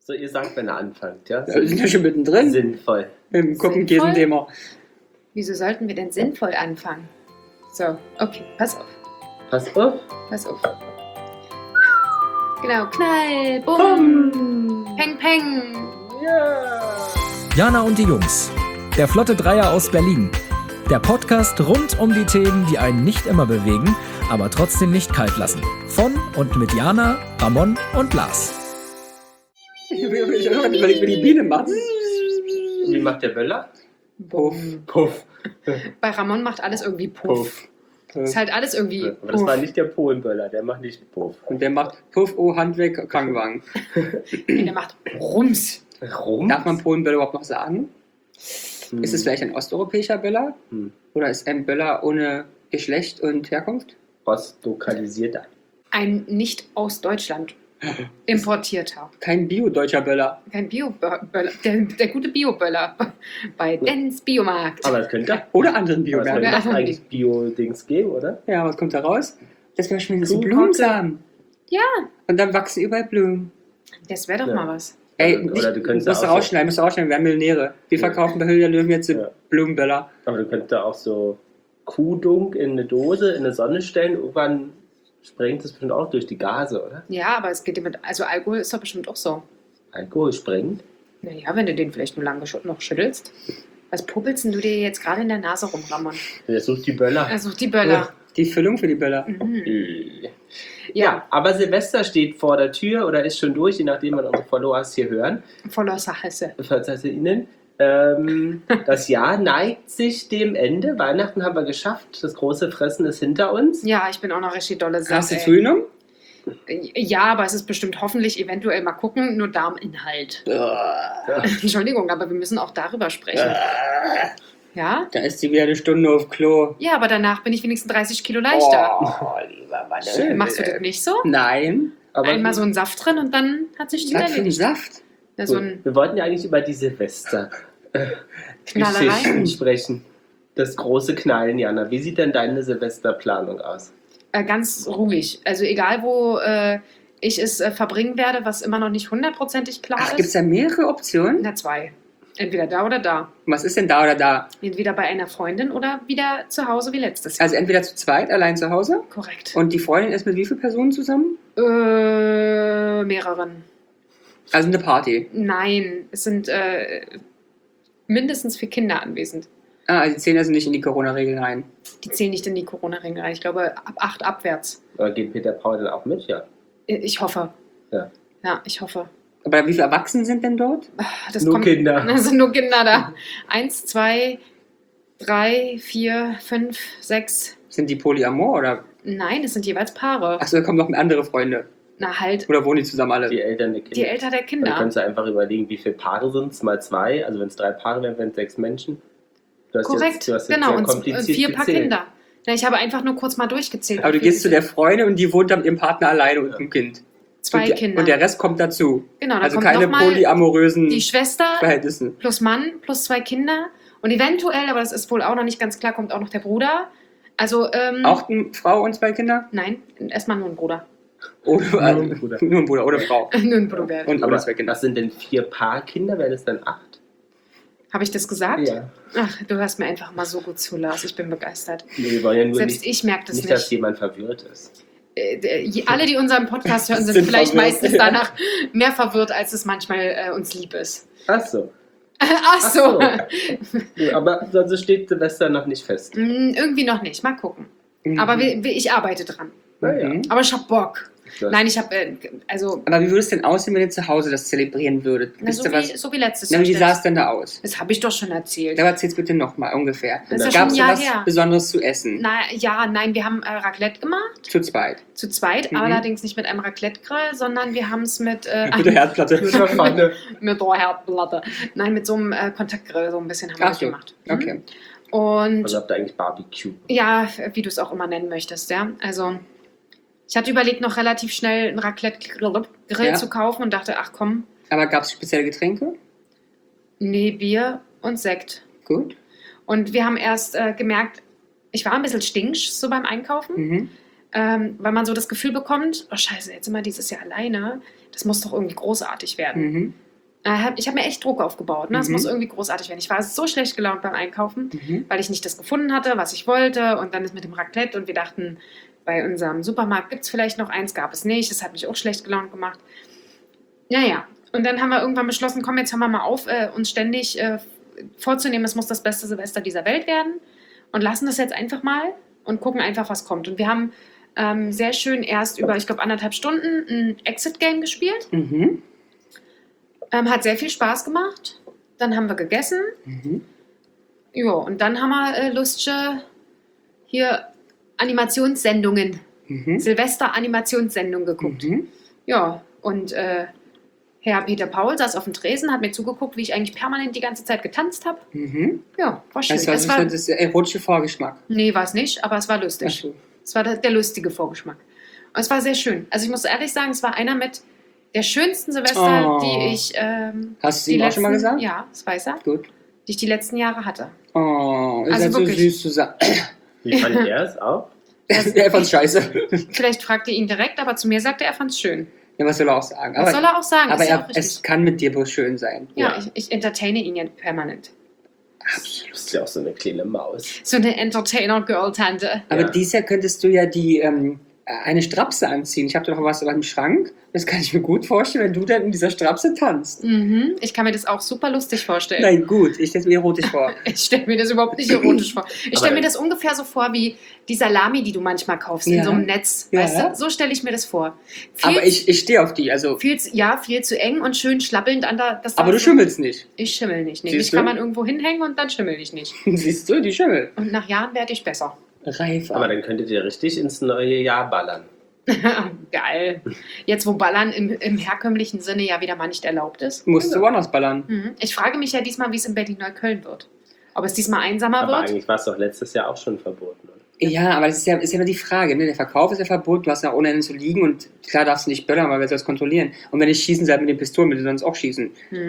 So, ihr sagt, wenn ihr anfangt, ja? Wir sind ja schon mittendrin. Sinnvoll. Im Kuppenkäsen-Thema. Wieso sollten wir denn sinnvoll anfangen? So, okay, pass auf. Pass auf. Pass auf. Genau, Knall, Bumm, Peng, Peng. Ja. Jana und die Jungs. Der Flotte Dreier aus Berlin. Der Podcast rund um die Themen, die einen nicht immer bewegen, aber trotzdem nicht kalt lassen. Von und mit Jana, Ramon und Lars. Ich überlege, wie die Biene macht. Wie macht der Böller? Puff. Puff. Bei Ramon macht alles irgendwie Puff. Ist halt alles irgendwie Aber das war nicht der Polenböller, der macht nicht Puff. Und der macht Puff, oh, Hand weg, Krankenwagen. Nee, der macht Rums. Rum? Darf man Polenböller überhaupt noch sagen? Ist es vielleicht ein osteuropäischer Böller? Oder ist ein Böller ohne Geschlecht und Herkunft? Ostlokalisiert. Ein nicht aus Deutschland importierter. Kein bio-deutscher Böller. Kein Bio-Böller. Der gute Bio-Böller bei Dens Biomarkt. Aber es könnte. Oder anderen Aber es Bioböller. könnte Oder- doch eigentlich Bio-Dings geben, oder? Ja, was kommt da raus? Das wäre schon so Kuhkacke. Blumensamen. Ja, Und dann wachsen überall Blumen. das wäre doch Ja. mal was. Ey, Oder du könntest musst du auch so- rausschneiden, wir haben Millionäre. Wir Ja. verkaufen bei Höhle der Löwen jetzt Ja. Blumenböller. Aber du könntest da auch so Kuhdunk in eine Dose, in eine Sonne stellen. Irgendwann sprengt es bestimmt auch durch die Gase, oder? Ja, aber es geht ja mit. Also Alkohol ist doch bestimmt auch so. Alkohol sprengt. Naja, wenn du den vielleicht nur lange noch schüttelst. Was puppelst denn du dir jetzt gerade in der Nase rum, Ramon? Der sucht die Böller. Also die Böller. Die Füllung für die Böller. Mhm. Ja, Ja, aber Silvester steht vor der Tür oder ist schon durch, je nachdem, wann unsere Followers hier hören. voller Sache. Verzeiht Ihnen. Das Jahr neigt sich dem Ende. Weihnachten haben wir geschafft. Das große Fressen ist hinter uns. Ja, ich bin auch noch richtig dolle satt. Hast du ey. Zugenommen? Ja, aber es ist bestimmt hoffentlich eventuell mal gucken, nur Darminhalt. Entschuldigung, aber wir müssen auch darüber sprechen. Ja? Da ist sie wieder eine Stunde auf Klo. Ja, aber danach bin ich wenigstens 30 Kilo leichter. Oh, lieber Mann. Schön. Machst du das nicht so? Nein. Aber Einmal so einen Saft drin und dann hat sich die Was für ein erledigt. Saft? Ja, so ein wir wollten ja eigentlich über die Silvester Knallerei. Geschichten sprechen. Das große Knallen, Jana. Wie sieht denn deine Silvesterplanung aus? Ganz ruhig. Also egal, wo ich es verbringen werde, was immer noch nicht hundertprozentig klar Ach, gibt es ist. da mehrere Optionen? Na, zwei. Entweder da oder da. Was ist denn da oder da? Entweder bei einer Freundin oder wieder zu Hause wie letztes Jahr. Also entweder zu zweit, allein zu Hause. Korrekt. Und die Freundin ist mit wie vielen Personen zusammen? Mehreren. Also eine Party. Nein, es sind mindestens 4 Kinder anwesend. Ah, also die zählen also nicht in die Corona-Regeln rein. Die zählen nicht in die Corona-Regeln rein. Ich glaube, ab 8 abwärts. Oder geht Peter Paul dann auch mit? Ja. Ich hoffe. Ja. Ja, ich hoffe. Aber wie viele Erwachsene sind denn dort? Das Nur Kinder. Das sind nur Kinder da. 1, 2, 3, 4, 5, 6. Sind die Polyamor oder? Nein, es sind jeweils Paare. Achso, da kommen noch andere Freunde. Na halt, Oder wohnen die zusammen alle? Die Eltern der Kinder. die Eltern der Dann Kinder. kannst du einfach überlegen, wie viele Paare sind es, mal 2. Also wenn es 3 Paare wären, wären es 6 Menschen. Du hast Korrekt, jetzt genau. sehr Und kompliziert 4 Paar gezählt. Kinder. Na, ich habe einfach nur kurz mal durchgezählt. Aber du wie viel gehst zu der Freundin und die wohnt dann mit ihrem Partner alleine und einem Kind. 2 und die, Kinder. Und der Rest kommt dazu. Genau, dann Also kommt keine noch mal polyamorösen die Schwester Verhältnisse. plus Mann plus 2 Kinder. Und eventuell, aber das ist wohl auch noch nicht ganz klar, kommt auch noch der Bruder. Also, Auch eine Frau und 2 Kinder? nein, erstmal nur ein Bruder. Oder, Nur ein Bruder. Nur ein Bruder oder Frau. Nur ein Bruder. Und Aber oder 2 Kinder. was sind denn 4 Paarkinder? Wären es dann 8? Habe ich das gesagt? Ja. Ach, du hörst mir einfach mal so gut zu, Lars. Ich bin begeistert. Nee, wir wollen ja nur Selbst nicht, ich merke das nicht, nicht. dass jemand verwirrt ist. Alle, die unseren Podcast hören, sind Sind vielleicht verwirrt. meistens danach mehr verwirrt, als es manchmal uns lieb ist. Ach so. Ach so. Ja, aber sonst steht Silvester noch nicht fest. Irgendwie noch nicht. Mal gucken. Mhm. Aber ich arbeite dran. Naja. Mhm. Aber ich hab Bock. Du hast- Nein, ich habe, also, Aber wie würde es denn aussehen, wenn ihr zu Hause das zelebrieren würdet? na, Wisst so, ihr was? so wie letztes Na, Jahr. wie sah es denn da aus? Das habe ich doch schon erzählt. Aber erzähl's bitte nochmal ungefähr. Das ist ja Gab schon es ein Jahr was her. Besonderes zu essen? Nein, wir haben Raclette gemacht, Zu zweit. zu zweit, Mhm. allerdings nicht mit einem Raclette-Grill, sondern wir haben es mit, Mit der Herdplatte. Mit der Pfanne. mit der Herdplatte. Nein, mit so einem Kontaktgrill, so ein bisschen haben wir Ach das so. gemacht. Okay. Und Also habt ihr eigentlich Barbecue. ja, wie du es auch immer nennen möchtest, ja. Also, ich hatte überlegt, noch relativ schnell einen Raclette-Grill Ja. zu kaufen und dachte, ach komm, Aber gab es spezielle Getränke? nee, Bier und Sekt. Gut. Und wir haben erst gemerkt, ich war ein bisschen stinksch so beim Einkaufen. Mhm. weil man so das Gefühl bekommt, oh scheiße, jetzt sind wir dieses Jahr alleine, das muss doch irgendwie großartig werden. Mhm. Ich habe mir echt Druck aufgebaut, ne? Es muss irgendwie großartig werden. Ich war so schlecht gelaunt beim Einkaufen, weil ich nicht das gefunden hatte, was ich wollte. Und dann ist mit dem Raclette und wir dachten, bei unserem Supermarkt gibt es vielleicht noch eins, gab es nicht. Das hat mich auch schlecht gelaunt gemacht. Naja, und dann haben wir irgendwann beschlossen, komm, jetzt hören wir mal auf, uns ständig vorzunehmen, es muss das beste Silvester dieser Welt werden und lassen das jetzt einfach mal und gucken einfach, was kommt. Und wir haben sehr schön erst über, ich glaube, 1,5 Stunden ein Exit-Game gespielt. Mhm. Hat sehr viel Spaß gemacht. Dann haben wir gegessen. Ja, und dann haben wir lustige hier Animationssendungen. Silvester-Animationssendungen geguckt. Ja, und Herr Peter Paul saß auf dem Tresen, hat mir zugeguckt, wie ich eigentlich permanent die ganze Zeit getanzt habe. Ja, war schön. Das war das erotische Vorgeschmack. Nee, war es nicht, aber es war lustig. Ach so. Es war der lustige Vorgeschmack. Und es war sehr schön. Also ich muss ehrlich sagen, es war einer mit der schönsten Silvester, die ich... Hast du ihm auch schon mal gesagt? Ja, das weiß er. Gut. Die ich die letzten Jahre hatte. Oh, ist Also also so wirklich. süß zusammen. Wie fand er es auch? Er fand's scheiße. Vielleicht fragt ihr ihn direkt, aber zu mir sagt er fand's schön. Ja, was soll er auch sagen? Was soll er auch sagen? Aber Ist ja auch richtig. es kann mit dir bloß schön sein. Ja, ich entertaine ihn ja permanent. Du bist ja auch so eine kleine Maus. So eine Entertainer-Girl-Tante. Aber Ja. dieses Jahr könntest du ja eine Strapse anziehen. Ich habe doch noch was im Schrank. Das kann ich mir gut vorstellen, wenn du dann in dieser Strapse tanzt. Ich kann mir das auch super lustig vorstellen. Nein, gut. Ich stelle mir erotisch vor. Ich stelle mir das überhaupt nicht erotisch vor. Ich stelle Aber- mir das ungefähr so vor wie die Salami, die du manchmal kaufst in Ja. so einem Netz. Ja. Weißt du? So stelle ich mir das vor. Aber ich stehe auf die. Also, Viel zu eng und schön schlappelnd an der... Das aber du schimmelst nicht. Ich schimmel nicht. Nee, Siehst mich du? kann man irgendwo hinhängen und dann schimmel ich nicht. Siehst du, die Schimmel. Und nach Jahren werde ich besser. Reif. Aber dann könntet ihr richtig ins neue Jahr ballern. Geil. Jetzt, wo Ballern im herkömmlichen Sinne ja wieder mal nicht erlaubt ist. Musst du woanders ballern. Ich frage mich ja diesmal, wie es in Berlin-Neukölln wird. Ob es diesmal einsamer Aber wird? eigentlich war es doch letztes Jahr auch schon verboten. Oder? Ja, aber das ist ja immer die Frage. Ne? Der Verkauf ist ja verboten, du hast ja ohne Ende zu liegen und klar darfst du nicht böllern, weil wir das kontrollieren. Und wenn ich schießen soll mit den Pistolen, bitte sonst auch schießen.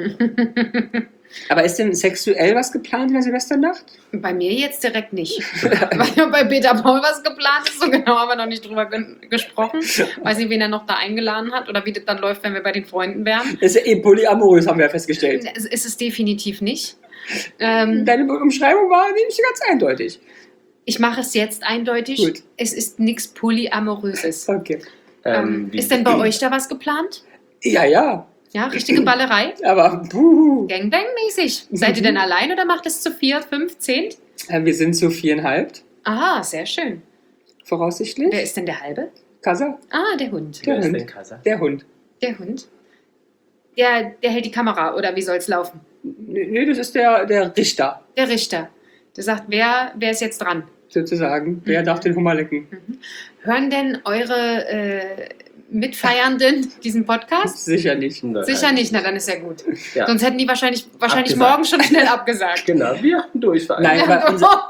Aber ist denn sexuell was geplant in der Silvesternacht? Bei mir jetzt direkt nicht. Weil bei Peter Paul was geplant ist, so genau haben wir noch nicht drüber gesprochen. Weiß nicht, wen er noch da eingeladen hat oder wie das dann läuft, wenn wir bei den Freunden wären. Das ist ja polyamorös, haben wir ja festgestellt. Es ist es definitiv nicht. Deine Umschreibung war nicht ganz eindeutig. Ich mache es jetzt eindeutig. Gut. Es ist nichts Polyamoröses. Okay. Ist denn bei euch da was geplant? Ja, ja. Ja, richtige Ballerei? Aber Gangbang-mäßig. Seid ihr denn allein oder macht es zu 4, 5, 10? Wir sind zu 4,5, Ah, sehr schön. voraussichtlich. Wer ist denn der Halbe? Kassa? Ah, der Hund. Wer Der ist Hund. denn Kassa? Der Hund. Der Hund? Der hält die Kamera, oder wie soll es laufen? Nee, das ist der Richter, Der Richter. Der sagt, wer ist jetzt dran? sozusagen. Wer darf den Hummer lecken? Hören denn eure Mitfeiernden diesen Podcast? Sicher nicht. Nein. Sicher nicht, na dann ist ja gut. Ja. Sonst hätten die wahrscheinlich Abgesagt. morgen schon schnell abgesagt. Genau, wir hatten Durchfall. Nein, aber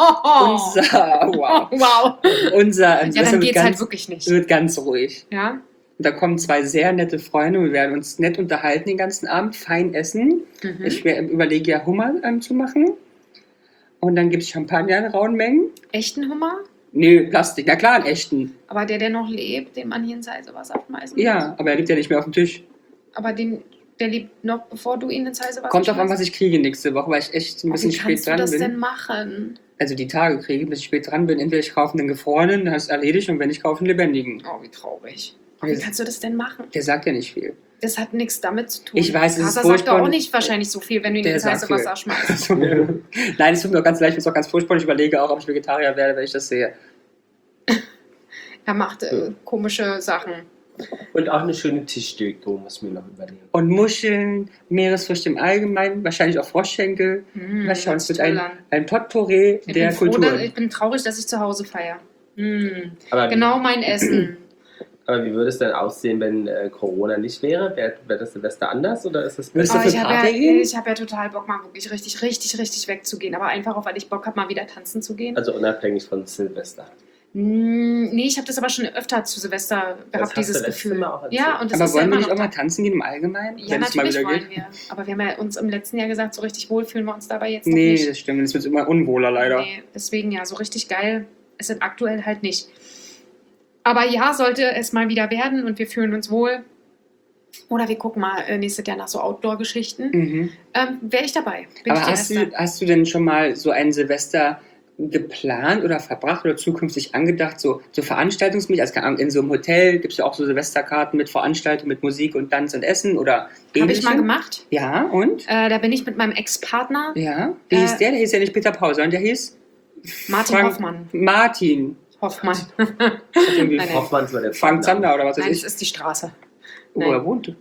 wow. Wow. Unser Ja, dann geht's halt wirklich nicht. wird ganz ruhig. Ja? Und da kommen 2 sehr nette Freunde. Wir werden uns nett unterhalten den ganzen Abend, fein essen. Ich überlege ja Hummer zu machen. Und dann gibt es Champagner in rauen Mengen. Echten Hummer? Nee, Plastik. Na klar, einen echten. Aber der noch lebt, den man hier ins heiße Wasser schmeißen muss. Ja, aber er liegt ja nicht mehr auf dem Tisch. Aber der lebt noch, bevor du ihn ins heiße Wasser Kommt drauf an, schmeißt? was ich kriege nächste Woche, weil ich echt ein bisschen Wie spät kannst du dran das bin. denn machen? Also die Tage kriege, bis ich spät dran bin. Entweder ich kaufe einen gefrorenen, dann ist es erledigt, und wenn ich kaufe einen lebendigen. Oh, wie traurig. Wie kannst du das denn machen? Der sagt ja nicht viel. Das hat nichts damit zu tun. Ich weiß, es ist Kasa sagt furchtbar. doch auch nicht wahrscheinlich so viel, wenn du ihn Der ins heiße sagt viel. Wasser schmeißt. Nein, es tut mir auch ganz leicht, es ist auch ganz furchtbar. Ich überlege auch, ob ich Vegetarier werde, wenn ich das sehe. Er macht komische Sachen. Und auch eine schöne Tischdeko muss mir noch überlegen. Und Muscheln, Meeresfrüchte im Allgemeinen, wahrscheinlich auch Froschschenkel. Mal schauen, es wird ein Potpourri der Kulturen. Ich bin traurig, dass ich zu Hause feiere. Aber Genau mein Essen. Aber wie würde es denn aussehen, wenn Corona nicht wäre? Wäre das Silvester anders oder ist es Würdest besser? du Aber für ich habe Party gehen? ja total Bock, mal wirklich richtig wegzugehen. Aber einfach auch, weil ich Bock habe, mal wieder tanzen zu gehen. Also unabhängig von Silvester. Nee, ich habe das aber schon öfter zu Silvester Das gehabt, hast dieses du letztes Gefühl. Mal auch erzählt. Ja, und das Aber ist ja wollen wir immer nicht noch auch mal da. tanzen gehen im Allgemeinen? Ja, wenn es mal natürlich wieder wollen geht? wir. Aber wir haben ja uns im letzten Jahr gesagt, so richtig wohl fühlen wir uns dabei jetzt noch Nee, nicht. das stimmt. Es wird immer unwohler leider. Nee, deswegen ja, so richtig geil ist es aktuell halt nicht. Aber ja, sollte es mal wieder werden und wir fühlen uns wohl. Oder wir gucken mal nächstes Jahr nach so Outdoor-Geschichten. Wäre ich dabei. Aber hast du denn schon mal so ein Silvester geplant oder verbracht oder zukünftig angedacht, so veranstaltungsmäßig, also keine Ahnung, in so einem Hotel gibt es ja auch so Silvesterkarten mit Veranstaltungen, mit Musik und Tanz und Essen oder ähnlichem? Habe ich mal gemacht. Ja, und? Da bin ich mit meinem Ex-Partner. Ja, wie hieß der? Der hieß ja nicht Peter Paul, sondern der hieß? Martin Hoffmann. Martin Hoffmann. Hoffmann war der Frank Zander oder was weiß Nein, ich. das ist die Straße. Wo er wohnte.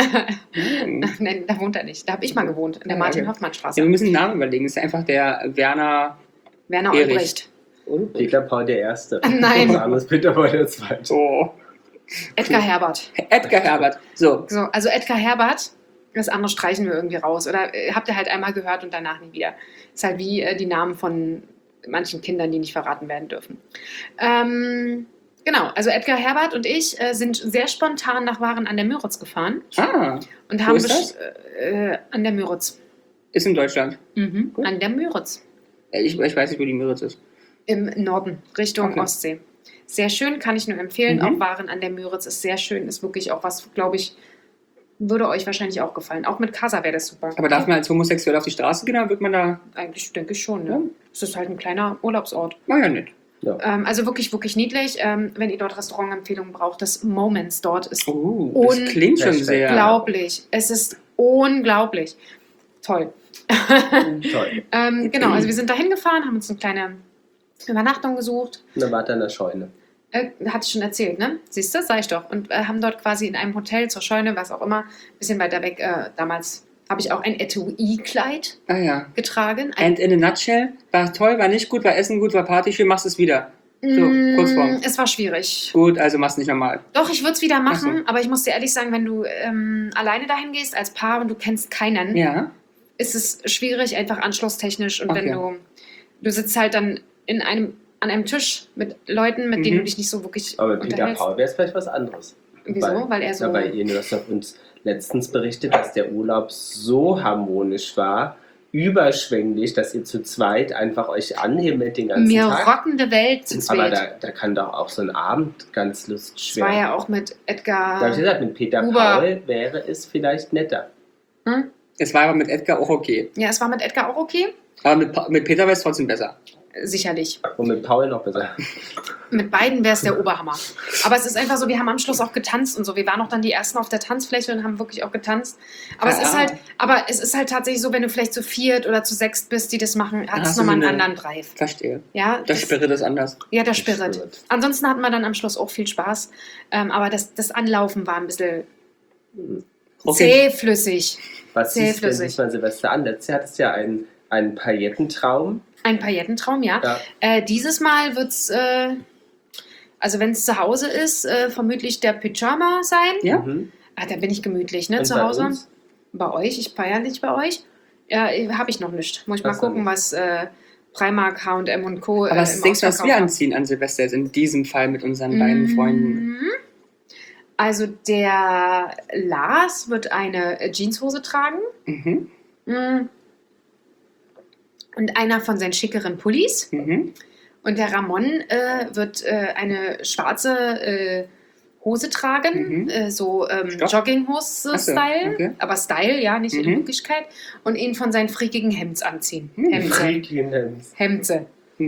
Nein, da wohnt er nicht. Da habe ich mal gewohnt, in der Martin-Hoffmann-Straße. Ja, wir müssen einen Namen überlegen. Das ist einfach der Werner Albrecht. Peter Paul der Erste. Nein. Das andere ist Peter Paul der Zweite. Oh. Edgar Herbert. Edgar Herbert. So, also Edgar Herbert, das andere streichen wir irgendwie raus. Oder habt ihr halt einmal gehört und danach nie wieder. Ist halt wie die Namen von manchen Kindern, die nicht verraten werden dürfen. Genau, also Edgar Herbert und ich sind sehr spontan nach Waren an der Müritz gefahren. Und wo haben ist das? An der Müritz. Ist in Deutschland. Gut. An der Müritz. Ich weiß nicht, wo die Müritz ist. Im Norden, Richtung Ostsee. Sehr schön, kann ich nur empfehlen. Auch Waren an der Müritz ist sehr schön. Ist wirklich auch was, glaube ich, würde euch wahrscheinlich auch gefallen. Auch mit Casa wäre das super. Aber darf man als Homosexuell auf die Straße gehen, oder wird man da... Eigentlich denke ich schon, ne? Es ist halt ein kleiner Urlaubsort. Na ja, nicht. Ja. Also wirklich, wirklich niedlich. Wenn ihr dort Restaurantempfehlungen braucht, das Moments dort ist das klingt schon sehr... unglaublich. Es ist unglaublich. Toll. Toll. Genau, also wir sind da hingefahren, haben uns eine kleine Übernachtung gesucht. Und dann war da eine Scheune. Hatte ich schon erzählt, ne? Siehst du, sag ich doch. Und haben dort quasi in einem Hotel zur Scheune, was auch immer, ein bisschen weiter weg, damals habe ich auch ein Etui-Kleid getragen. And in a nutshell, war toll, war nicht gut, war Essen gut, war Party schön, machst es wieder. So, Kurzform. Es war schwierig. Gut, also machst nicht normal. Doch, ich würde es wieder machen, So. aber ich muss dir ehrlich sagen, wenn du alleine dahin gehst, als Paar und du kennst keinen, ist es schwierig, einfach anschlusstechnisch. Und wenn du sitzt halt dann an einem Tisch mit Leuten, mit denen du dich nicht so wirklich Aber mit Peter unterhältst. Paul wäre es vielleicht was anderes. Wieso? Weil er so... Ja, weil ihr hast doch uns letztens berichtet, dass der Urlaub so harmonisch war, überschwänglich, dass ihr zu zweit einfach euch anhimmelt den ganzen Mir Tag. rockende Welt zu Aber zweit. da kann doch auch so ein Abend ganz lustig Das war werden. ja auch mit Edgar... Da habe ich gesagt, mit Peter Huber. Paul wäre es vielleicht netter. Es war aber mit Edgar auch okay. Ja, es war mit Edgar auch okay. Aber mit Peter wäre es trotzdem besser. Sicherlich. Und mit Paul noch besser. Mit beiden wäre es der Oberhammer. Aber es ist einfach so, wir haben am Schluss auch getanzt und so. Wir waren auch dann die Ersten auf der Tanzfläche und haben wirklich auch getanzt. Aber es ist halt tatsächlich so, wenn du vielleicht zu 4 oder zu 6 bist, die das machen, hat es nochmal einen anderen Drive. Verstehe. Ja, Der Spirit ist anders. Ja, der Spirit. Ansonsten hatten wir dann am Schluss auch viel Spaß. Aber das Anlaufen war ein bisschen zähflüssig. Was siehst du denn sich mal Silvester an? Letztes Jahr hattest du ja einen Paillettentraum. Ein Paillettentraum, ja. Dieses Mal wird es, also wenn es zu Hause ist, vermutlich der Pyjama sein. Ja. Da bin ich gemütlich, ne, Und zu bei Hause. uns? Bei euch? Ich feiere nicht bei euch. Ja, habe ich noch nicht. Muss ich mal gucken, was Primark, H&M und Co. Aber was denkst du, was wir anziehen an Silvester jetzt in diesem Fall mit unseren beiden Freunden? Also der Lars wird eine Jeanshose tragen. Und einer von seinen schickeren Pullis. Und der Ramon wird eine schwarze Hose tragen, so Jogginghose-Style, okay. Aber Style, ja, nicht in Wirklichkeit. Und ihn von seinen freakigen Hemds anziehen. Hemze.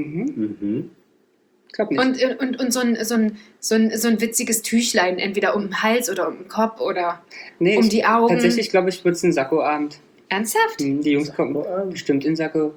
Ich glaube nicht. Und so ein witziges Tüchlein, entweder um den Hals oder um den Kopf oder um die Augen. Tatsächlich glaube ich, wird es ein Sakko-Abend. Ernsthaft? Die Jungs kommen bestimmt in Sakko.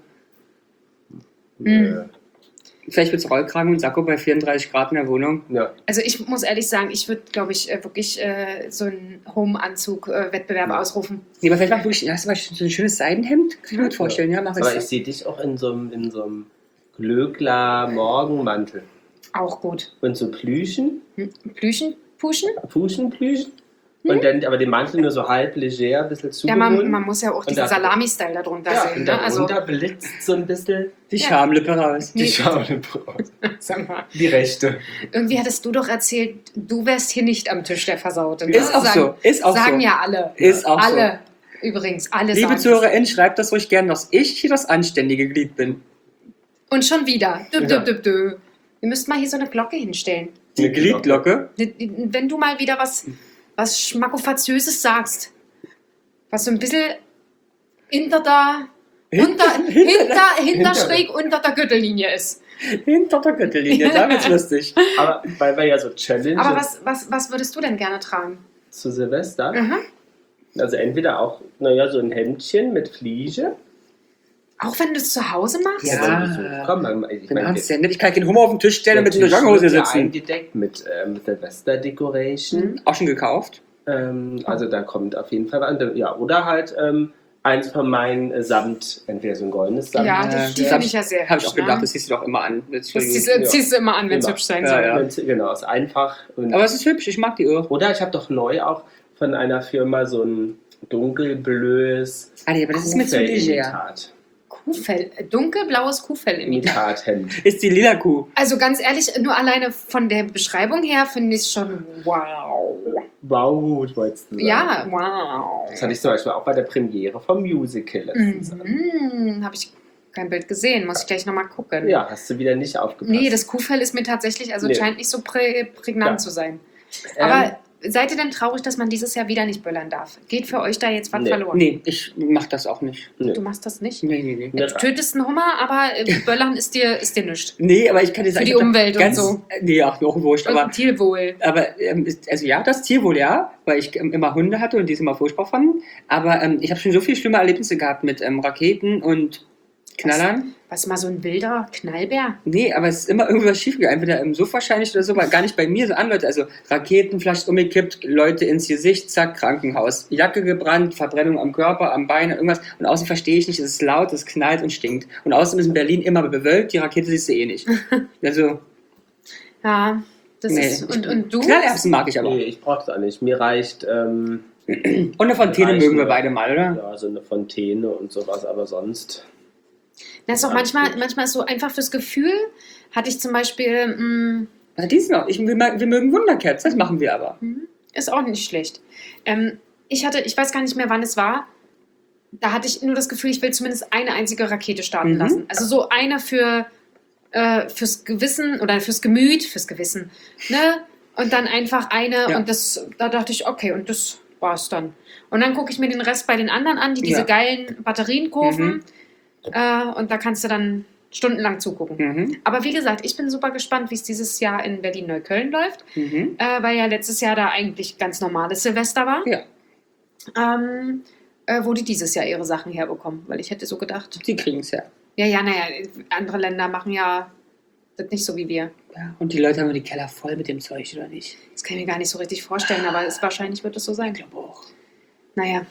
Ja. Vielleicht wird es Rollkragen und Sakko bei 34 Grad in der Wohnung. Ja. Also ich muss ehrlich sagen, ich würde, glaube ich, wirklich so einen Home-Anzug-Wettbewerb ausrufen. Nee, aber vielleicht mach wirklich, hast du so ein schönes Seidenhemd? Kann ich mir gut vorstellen, ja, mach Aber ich das. sehe dich auch in so einem Glöckler-Morgenmantel. Auch gut. Und so Plüschen. Plüschen? Puschen? Plüschen. Und dann aber den Mantel nur so halb leger, ein bisschen Ja, zugebunden. man muss ja auch diesen Salami-Style darunter Ja, sehen. und Ne? Also, darunter blitzt so ein bisschen Die Schamlippe raus. die Schamlippe raus. sag mal, Die rechte. irgendwie hattest du doch erzählt, du wärst hier nicht am Tisch der Versauten. Ist auch so. Ist auch sagen so. ja alle. Ist auch Alle. Übrigens, alle so. Liebe sagen ZuhörerInnen, schreibt das ruhig gern, dass ich hier das anständige Glied bin. Und schon wieder. Ja. Wir müssten mal hier so eine Glocke hinstellen. Die Gliedglocke? Wenn du mal wieder was Schmackofaziöses sagst, was so ein bisschen hinter schräg unter der Gürtellinie ist. Hinter der Gürtellinie, da wird's lustig. Aber weil wir ja so Challenges Aber was würdest du denn gerne tragen? zu Silvester, Mhm. also entweder auch, naja, so ein Hemdchen mit Fliege. Auch wenn du es zu Hause machst? Ja. Also, komm, ich Dann meine, hast du ja nicht, ich kann keinen Hummer auf den Tisch stellen und mit der einer Tisch Jogginghose wird ja sitzen. eingedeckt mit Silvester-Decoration. Auch schon gekauft? Also da kommt auf jeden Fall was. Ja, oder halt eins von meinen Samt, entweder so ein goldenes Samt. Ja, das die hab finde ich ja sehr Habe hübsch. ich auch gedacht, ne? das siehst du doch immer an. Das ziehst du immer an, wenn es Immer. hübsch sein Ja, soll. ja. Genau, ist einfach. Und Aber es ist hübsch, ich mag die auch. oder ich habe doch neu auch von einer Firma so ein dunkelblöes Ah, nee, aber das ist mir zu leger. Kuhfell-Imitat. Kuhfell, dunkelblaues Kuhfell-Imitat. Hemd. Ist die lila Kuh. Also ganz ehrlich, nur alleine von der Beschreibung her finde ich es schon wow. Wow, gut, wolltest du sagen. Ja, wow. Das hatte ich zum Beispiel auch bei der Premiere vom Musical letztens an. Habe ich kein Bild gesehen, muss ich gleich nochmal gucken. Ja, hast du wieder nicht aufgepasst. Nee, das Kuhfell ist mir tatsächlich, also Nee. scheint nicht so prägnant Ja. zu sein. Aber seid ihr denn traurig, dass man dieses Jahr wieder nicht böllern darf? Geht für euch da jetzt was Nee. verloren? Nee, ich mach das auch nicht. Du machst das nicht? Nee. Ja. Du tötest einen Hummer, aber Böllern ist dir nichts. Nee, aber ich kann jetzt Für die einfach Umwelt und ganz, so. Nee, auch mir auch wurscht. Und Aber, Tierwohl. also ja, das Tierwohl ja, weil ich immer Hunde hatte und die es immer furchtbar fanden. Aber ich habe schon so viele schlimme Erlebnisse gehabt mit Raketen und Knallern. Was mal so ein wilder Knallbär? Nee, aber es ist immer irgendwas schiefgegangen. Entweder im Sofa wahrscheinlich oder so, aber gar nicht bei mir, so an Leute. Also Raketenflaschen umgekippt, Leute ins Gesicht, zack, Krankenhaus. Jacke gebrannt, Verbrennung am Körper, am Bein, irgendwas. Und außerdem verstehe ich nicht, es ist laut, es knallt und stinkt. Und außerdem ist in Berlin immer bewölkt, die Rakete siehst du eh nicht. Also, Ja, das nee. ist. Und du? Knallerbsen mag ich aber. Nee, ich brauch's auch nicht. Mir reicht Und eine Fontäne reicht mögen wir nur- beide mal, oder? ja, so eine Fontäne und sowas, aber sonst. Das ist auch manchmal ist so einfach fürs Gefühl, hatte ich zum Beispiel, Also dies noch. Wir mögen Wunderkerzen, das machen wir aber. ist auch nicht schlecht. Ich weiß gar nicht mehr, wann es war. Da hatte ich nur das Gefühl, ich will zumindest eine einzige Rakete starten lassen. Also so eine fürs Gewissen oder fürs Gewissen. Ne? Und dann einfach eine Ja. und da dachte ich, okay, und das war's dann. Und dann gucke ich mir den Rest bei den anderen an, die diese geilen Batterien kaufen. Und da kannst du dann stundenlang zugucken. Aber wie gesagt, ich bin super gespannt, wie es dieses Jahr in Berlin-Neukölln läuft, weil ja letztes Jahr da eigentlich ganz normales Silvester war. Ja. Wo die dieses Jahr ihre Sachen herbekommen, weil ich hätte so gedacht. Die kriegen es ja. Ja, naja, andere Länder machen ja das nicht so wie wir. Ja. Und die Leute haben die Keller voll mit dem Zeug, oder nicht? Das kann ich mir gar nicht so richtig vorstellen, aber wahrscheinlich wird es so sein. Ich glaube auch. Naja.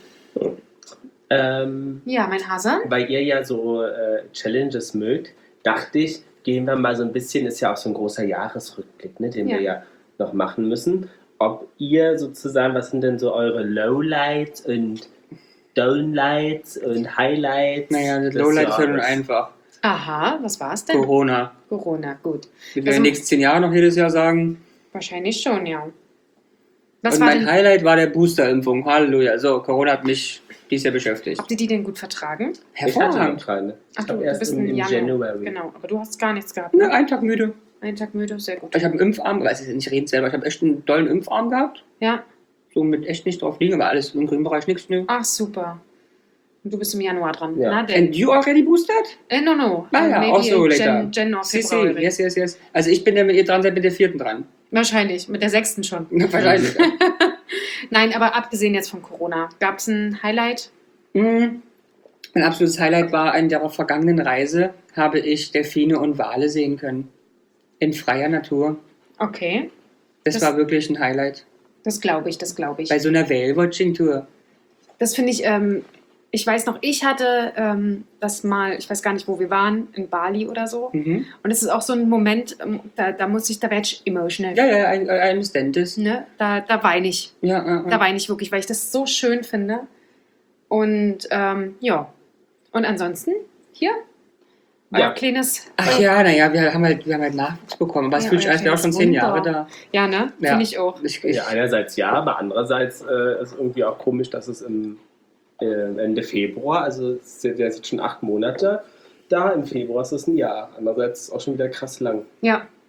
Ja, mein Hase. Weil ihr ja so Challenges mögt, dachte ich, gehen wir mal so ein bisschen, ist ja auch so ein großer Jahresrückblick, ne, den wir ja noch machen müssen. Ob ihr sozusagen, was sind denn so eure Lowlights und Downlights und Highlights? Naja, das des Lowlight ist ja nun Jahres? einfach. Aha, was war es denn? Corona. Corona, gut. Wir werden Also- die nächsten 10 Jahre noch jedes Jahr sagen. Wahrscheinlich schon, ja. Was Und war mein denn, Highlight war der Boosterimpfung. Halleluja. So, Corona hat mich dies Jahr beschäftigt. habt ihr die denn gut vertragen? Ich hatte noch Hervorragend. keine. Ach Ich hab du erst bist im im Januar. January. Genau, aber du hast gar nichts gehabt. Ne, einen Tag müde. Einen Tag müde, sehr gut. Ich habe einen Impfarm, weiß ich nicht reden selber, ich habe echt einen dollen Impfarm gehabt. Ja, So mit echt nicht drauf liegen, aber alles im grünen Bereich nichts. Ne. ach super. Und du bist im Januar dran. Ja. Na denn? And you already boosted? No. Ah ja, Maybe also in later. Jan or Si, February. yes. Also ich bin ja mit ihr dran, seit mit der 4. dran. Wahrscheinlich, mit der 6. schon. Wahrscheinlich. Nein, aber abgesehen jetzt von Corona, gab es ein Highlight? Mein absolutes Highlight war, in der vergangenen Reise habe ich Delfine und Wale sehen können. In freier Natur. Okay, Das war wirklich ein Highlight. das glaube ich. Bei so einer Whale-Watching-Tour. Das finde ich weiß noch, ich hatte das mal, ich weiß gar nicht, wo wir waren, in Bali oder so. Und es ist auch so ein Moment, da werde ich emotional. Ja, I understand this. Ne? Da weine ich. Ja. Da weine ich wirklich, weil ich das so schön finde. Und ja. Und ansonsten, hier, euer Ja. kleines. Ach ja, naja, wir haben halt Nachwuchs bekommen. Aber es Ja, fühlt sich euer als wäre auch schon kleines 10 Jahre Wunder. da. Ja, ne? Ja. Finde ich auch. Ja, einerseits ja, aber andererseits ist irgendwie auch komisch, dass es im Ende Februar, also der ist jetzt schon 8 Monate da, im Februar ist es ein Jahr. Andererseits ist es auch schon wieder krass lang. Ja.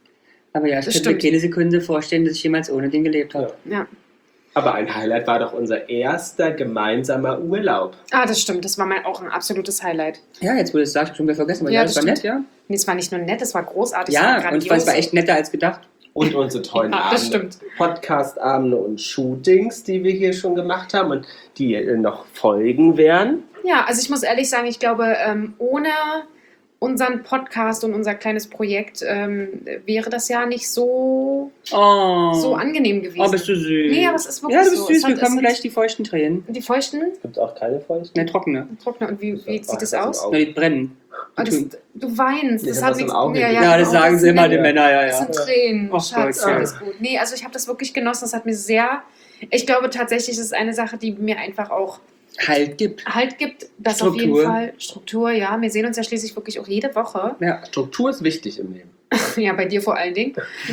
Aber ja, ich Das könnte mir stimmt. keine Sekunde vorstellen, dass ich jemals ohne den gelebt habe. Ja. Aber ein Highlight war doch unser erster gemeinsamer Urlaub. Ah, das stimmt. Das war auch ein absolutes Highlight. Ja, jetzt wo du es sagst, ich schon wieder vergessen. Aber Ja, ja, das war das nett, ja. Nee, es war nicht nur nett, es war großartig. es war Ja, und es war echt netter als gedacht. Und unsere tollen Ja, das Abende, stimmt. Podcast-Abende und Shootings, die wir hier schon gemacht haben und die noch folgen werden. Ja, also ich muss ehrlich sagen, ich glaube, ohne unseren Podcast und unser kleines Projekt wäre das ja nicht so angenehm gewesen. Oh, bist du süß. Nee, aber es ist wirklich Ja, du bist so. süß, Es hat- wir es kommen hat- gleich die feuchten Tränen. Die feuchten, Gibt es auch keine Feuchten? Ne, trockene. trockene. Und wie sieht es Ach, aus? das Na, die brennen. Oh, du weinst. Ich Das hab hat was im nichts. Auge. Ja, genau, das sagen sie sind immer ja- die Männer, ja, Das ja. sind Tränen. Ach Schatz, Gott, ja. alles gut. Nee, also ich habe das wirklich genossen. Das hat mir sehr. Ich glaube tatsächlich, es ist eine Sache, die mir einfach auch Halt gibt. Halt gibt. Das auf jeden Struktur. Fall. Struktur, ja. Wir sehen uns ja schließlich wirklich auch jede Woche. Ja. Struktur ist wichtig im Leben. Ja, bei dir vor allen Dingen.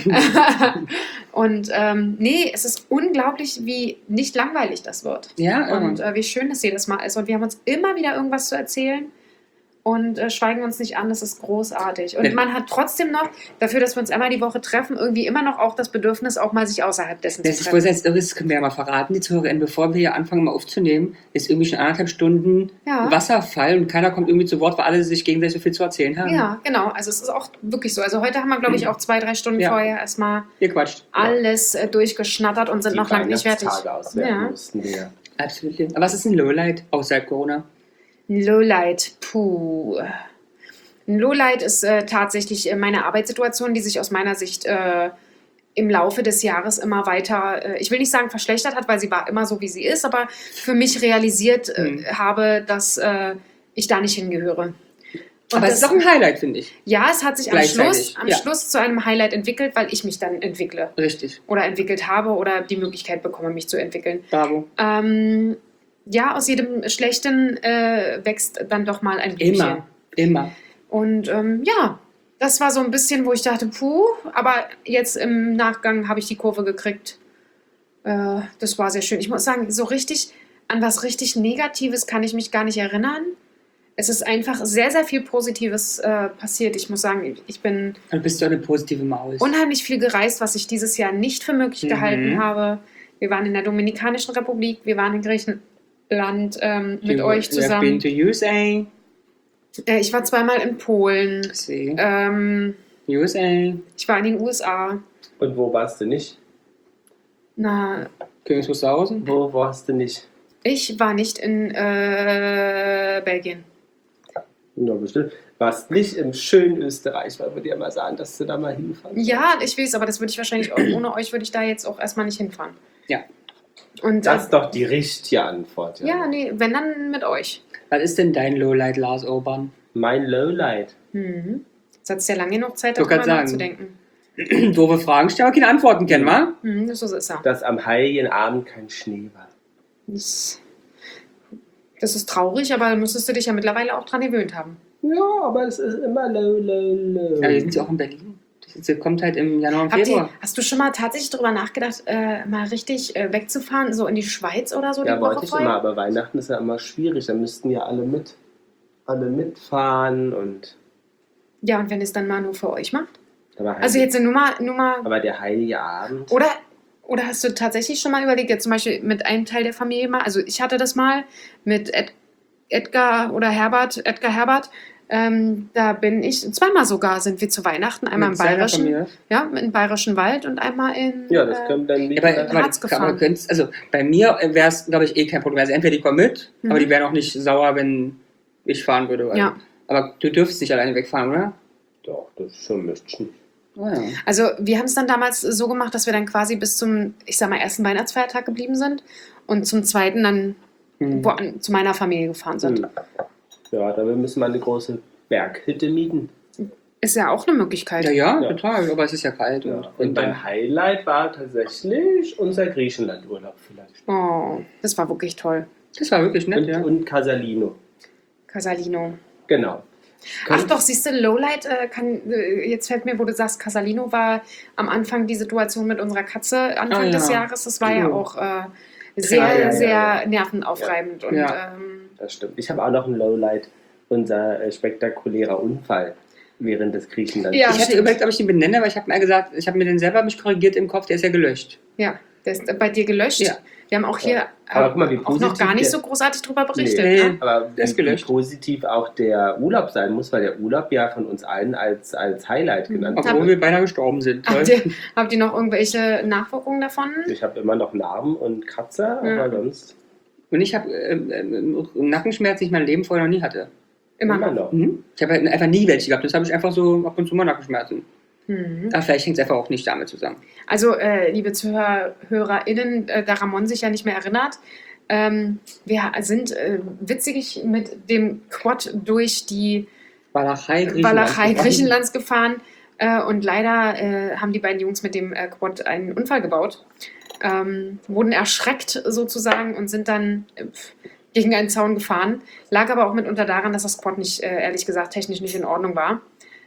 Und nee, es ist unglaublich, wie nicht langweilig das wird. Ja, Und wie schön das jedes Mal ist. Und wir haben uns immer wieder irgendwas zu erzählen und schweigen uns nicht an. Das ist großartig. Und Wenn- man hat trotzdem noch, dafür, dass wir uns einmal die Woche treffen, irgendwie immer noch auch das Bedürfnis, auch mal sich außerhalb dessen Das zu ist wohl treffen. jetzt, das können wir ja mal verraten, die ZuhörerInnen, bevor wir hier anfangen, mal aufzunehmen, ist irgendwie schon 1,5 Stunden Ja. Wasserfall und keiner kommt irgendwie zu Wort, weil alle sich gegenseitig so viel zu erzählen haben. Ja, genau. Also es ist auch wirklich so. Also heute haben wir, glaube ich, auch 2-3 Stunden Ja. vorher erstmal Ihr quatscht. alles durchgeschnattert und sind Die noch lange nicht fertig. Weihnachtstage auswerten Ja. mussten wir. Absolut. Aber was ist ein Lowlight außerhalb Corona? Lowlight, puh. Ein Lowlight ist tatsächlich meine Arbeitssituation, die sich aus meiner Sicht im Laufe des Jahres immer weiter, ich will nicht sagen verschlechtert hat, weil sie war immer so, wie sie ist, aber für mich realisiert habe, dass ich da nicht hingehöre. Und Aber es das, ist auch ein Highlight, finde ich. ja, es hat sich am Gleichzeitig, ja. Schluss zu einem Highlight entwickelt, weil ich mich dann entwickle Richtig. oder entwickelt habe oder die Möglichkeit bekomme, mich zu entwickeln. Bravo. Ja, aus jedem Schlechten wächst dann doch mal ein Blümchen. Immer. Immer. Und ja, das war so ein bisschen, wo ich dachte, puh, aber jetzt im Nachgang habe ich die Kurve gekriegt. Das war sehr schön. Ich muss sagen, so richtig, an was richtig Negatives kann ich mich gar nicht erinnern. Es ist einfach sehr, sehr viel Positives passiert. Ich muss sagen, ich bin Dann bist du eine positive Maus. unheimlich viel gereist, was ich dieses Jahr nicht für möglich gehalten habe. Wir waren in der Dominikanischen Republik, wir waren in Griechenland mit euch You have zusammen. been to USA. Ich war zweimal in Polen. See. Ich USA. war in den USA. Und wo warst du nicht? Na, Königs Wusterhausen. Wo warst du nicht? ich war nicht in Belgien. Na, bestimmt. Warst nicht im schönen Österreich, weil wir dir mal sagen, dass du da mal hinfahren. Ja, ich weiß, aber das würde ich wahrscheinlich auch, ohne euch würde ich da jetzt auch erstmal nicht hinfahren. Ja. Und Das ist doch die richtige Antwort. ja, nee, wenn dann mit euch. Was ist denn dein Lowlight, Lars Urban? Mein Lowlight. Mhm. Jetzt hat es ja lange genug Zeit, Ich wollte darüber gerade sagen. nachzudenken. Doofe Fragen stellen, aber keine Antworten kennen, wa? Mhm, so ist er. Dass am Heiligen Abend kein Schnee war. Das ist traurig, aber da müsstest du dich ja mittlerweile auch dran gewöhnt haben. Ja, aber es ist immer low. Ja, wir sind ja auch in Berlin. Das kommt halt im Januar und Februar. Hast du schon mal tatsächlich darüber nachgedacht, mal richtig wegzufahren, so in die Schweiz oder so Ja, die wollte Woche ich vorher? immer, aber Weihnachten ist ja immer schwierig. Da müssten ja alle mitfahren und. Ja, und wenn es dann mal nur für euch macht? Aber, Also jetzt nur mal aber der Heilige Abend. Oder hast du tatsächlich schon mal überlegt, jetzt zum Beispiel mit einem Teil der Familie mal, also ich hatte das mal mit Edgar Herbert, da bin ich, zweimal sogar sind wir zu Weihnachten, einmal Mit im seiner Bayerischen, Familie. ja, im Bayerischen Wald und einmal in, Ja, das können dann Ja, aber, Harz gefahren. also bei mir wäre es, glaube ich, eh kein Problem. Also entweder die kommen mit, Mhm. aber die wären auch nicht sauer, wenn ich fahren würde. Also. Ja. Aber du dürftest nicht alleine wegfahren, oder? Doch, das ist schon Mistchen. Oh, ja. Also wir haben es dann damals so gemacht, dass wir dann quasi bis zum, ich sag mal, ersten Weihnachtsfeiertag geblieben sind und zum zweiten dann zu meiner Familie gefahren sind. Ja, da müssen wir eine große Berghütte mieten. Ist ja auch eine Möglichkeit. Ja, Ja. total. Aber es ist ja kalt. Ja. Und mein Highlight war tatsächlich unser Griechenlandurlaub vielleicht. Oh, das war wirklich toll. Das war wirklich nett, ja. Und Casalino. Casalino. Genau. Ach doch, siehst du, Lowlight jetzt fällt mir, wo du sagst, Casalino war am Anfang die Situation mit unserer Katze Anfang Ah, ja. des Jahres. Das war ja Ja. auch sehr, Ja. sehr nervenaufreibend. Ja. Und Das stimmt. Ich habe auch noch ein Lowlight, unser spektakulärer Unfall. während des Griechenlands. Ja, Ich hatte stimmt. überlegt, ob ich ihn benenne, aber ich habe mir gesagt, ich habe mir den selber mich korrigiert im Kopf, der ist ja gelöscht. Ja, der ist bei dir gelöscht. Ja. Wir haben auch hier Aber guck mal, wie auch noch positiv gar nicht der- so großartig drüber berichtet. Nee. Ne? Aber Der ist wie gelöscht. positiv auch der Urlaub sein muss, weil der Urlaub ja von uns allen als Highlight genannt Obwohl wird. wir beinahe gestorben sind. Toll. Habt ihr noch irgendwelche Nachwirkungen davon? Ich habe immer noch Narben und Kratzer, Ja. aber sonst Und ich habe Nackenschmerzen, die ich mein Leben vorher noch nie hatte. Immer noch. Ich habe halt einfach nie welche gehabt. Das habe ich einfach so ab und zu mal Nackenschmerzen. Mhm. Aber vielleicht hängt es einfach auch nicht damit zusammen. Also, liebe ZuhörerInnen, da Ramon sich ja nicht mehr erinnert, wir sind witzig mit dem Quad durch die Walachei Griechenlands gefahren und leider haben die beiden Jungs mit dem Quad einen Unfall gebaut, wurden erschreckt sozusagen und sind dann gegen einen Zaun gefahren. Lag aber auch mitunter daran, dass das Quad nicht, ehrlich gesagt, technisch nicht in Ordnung war.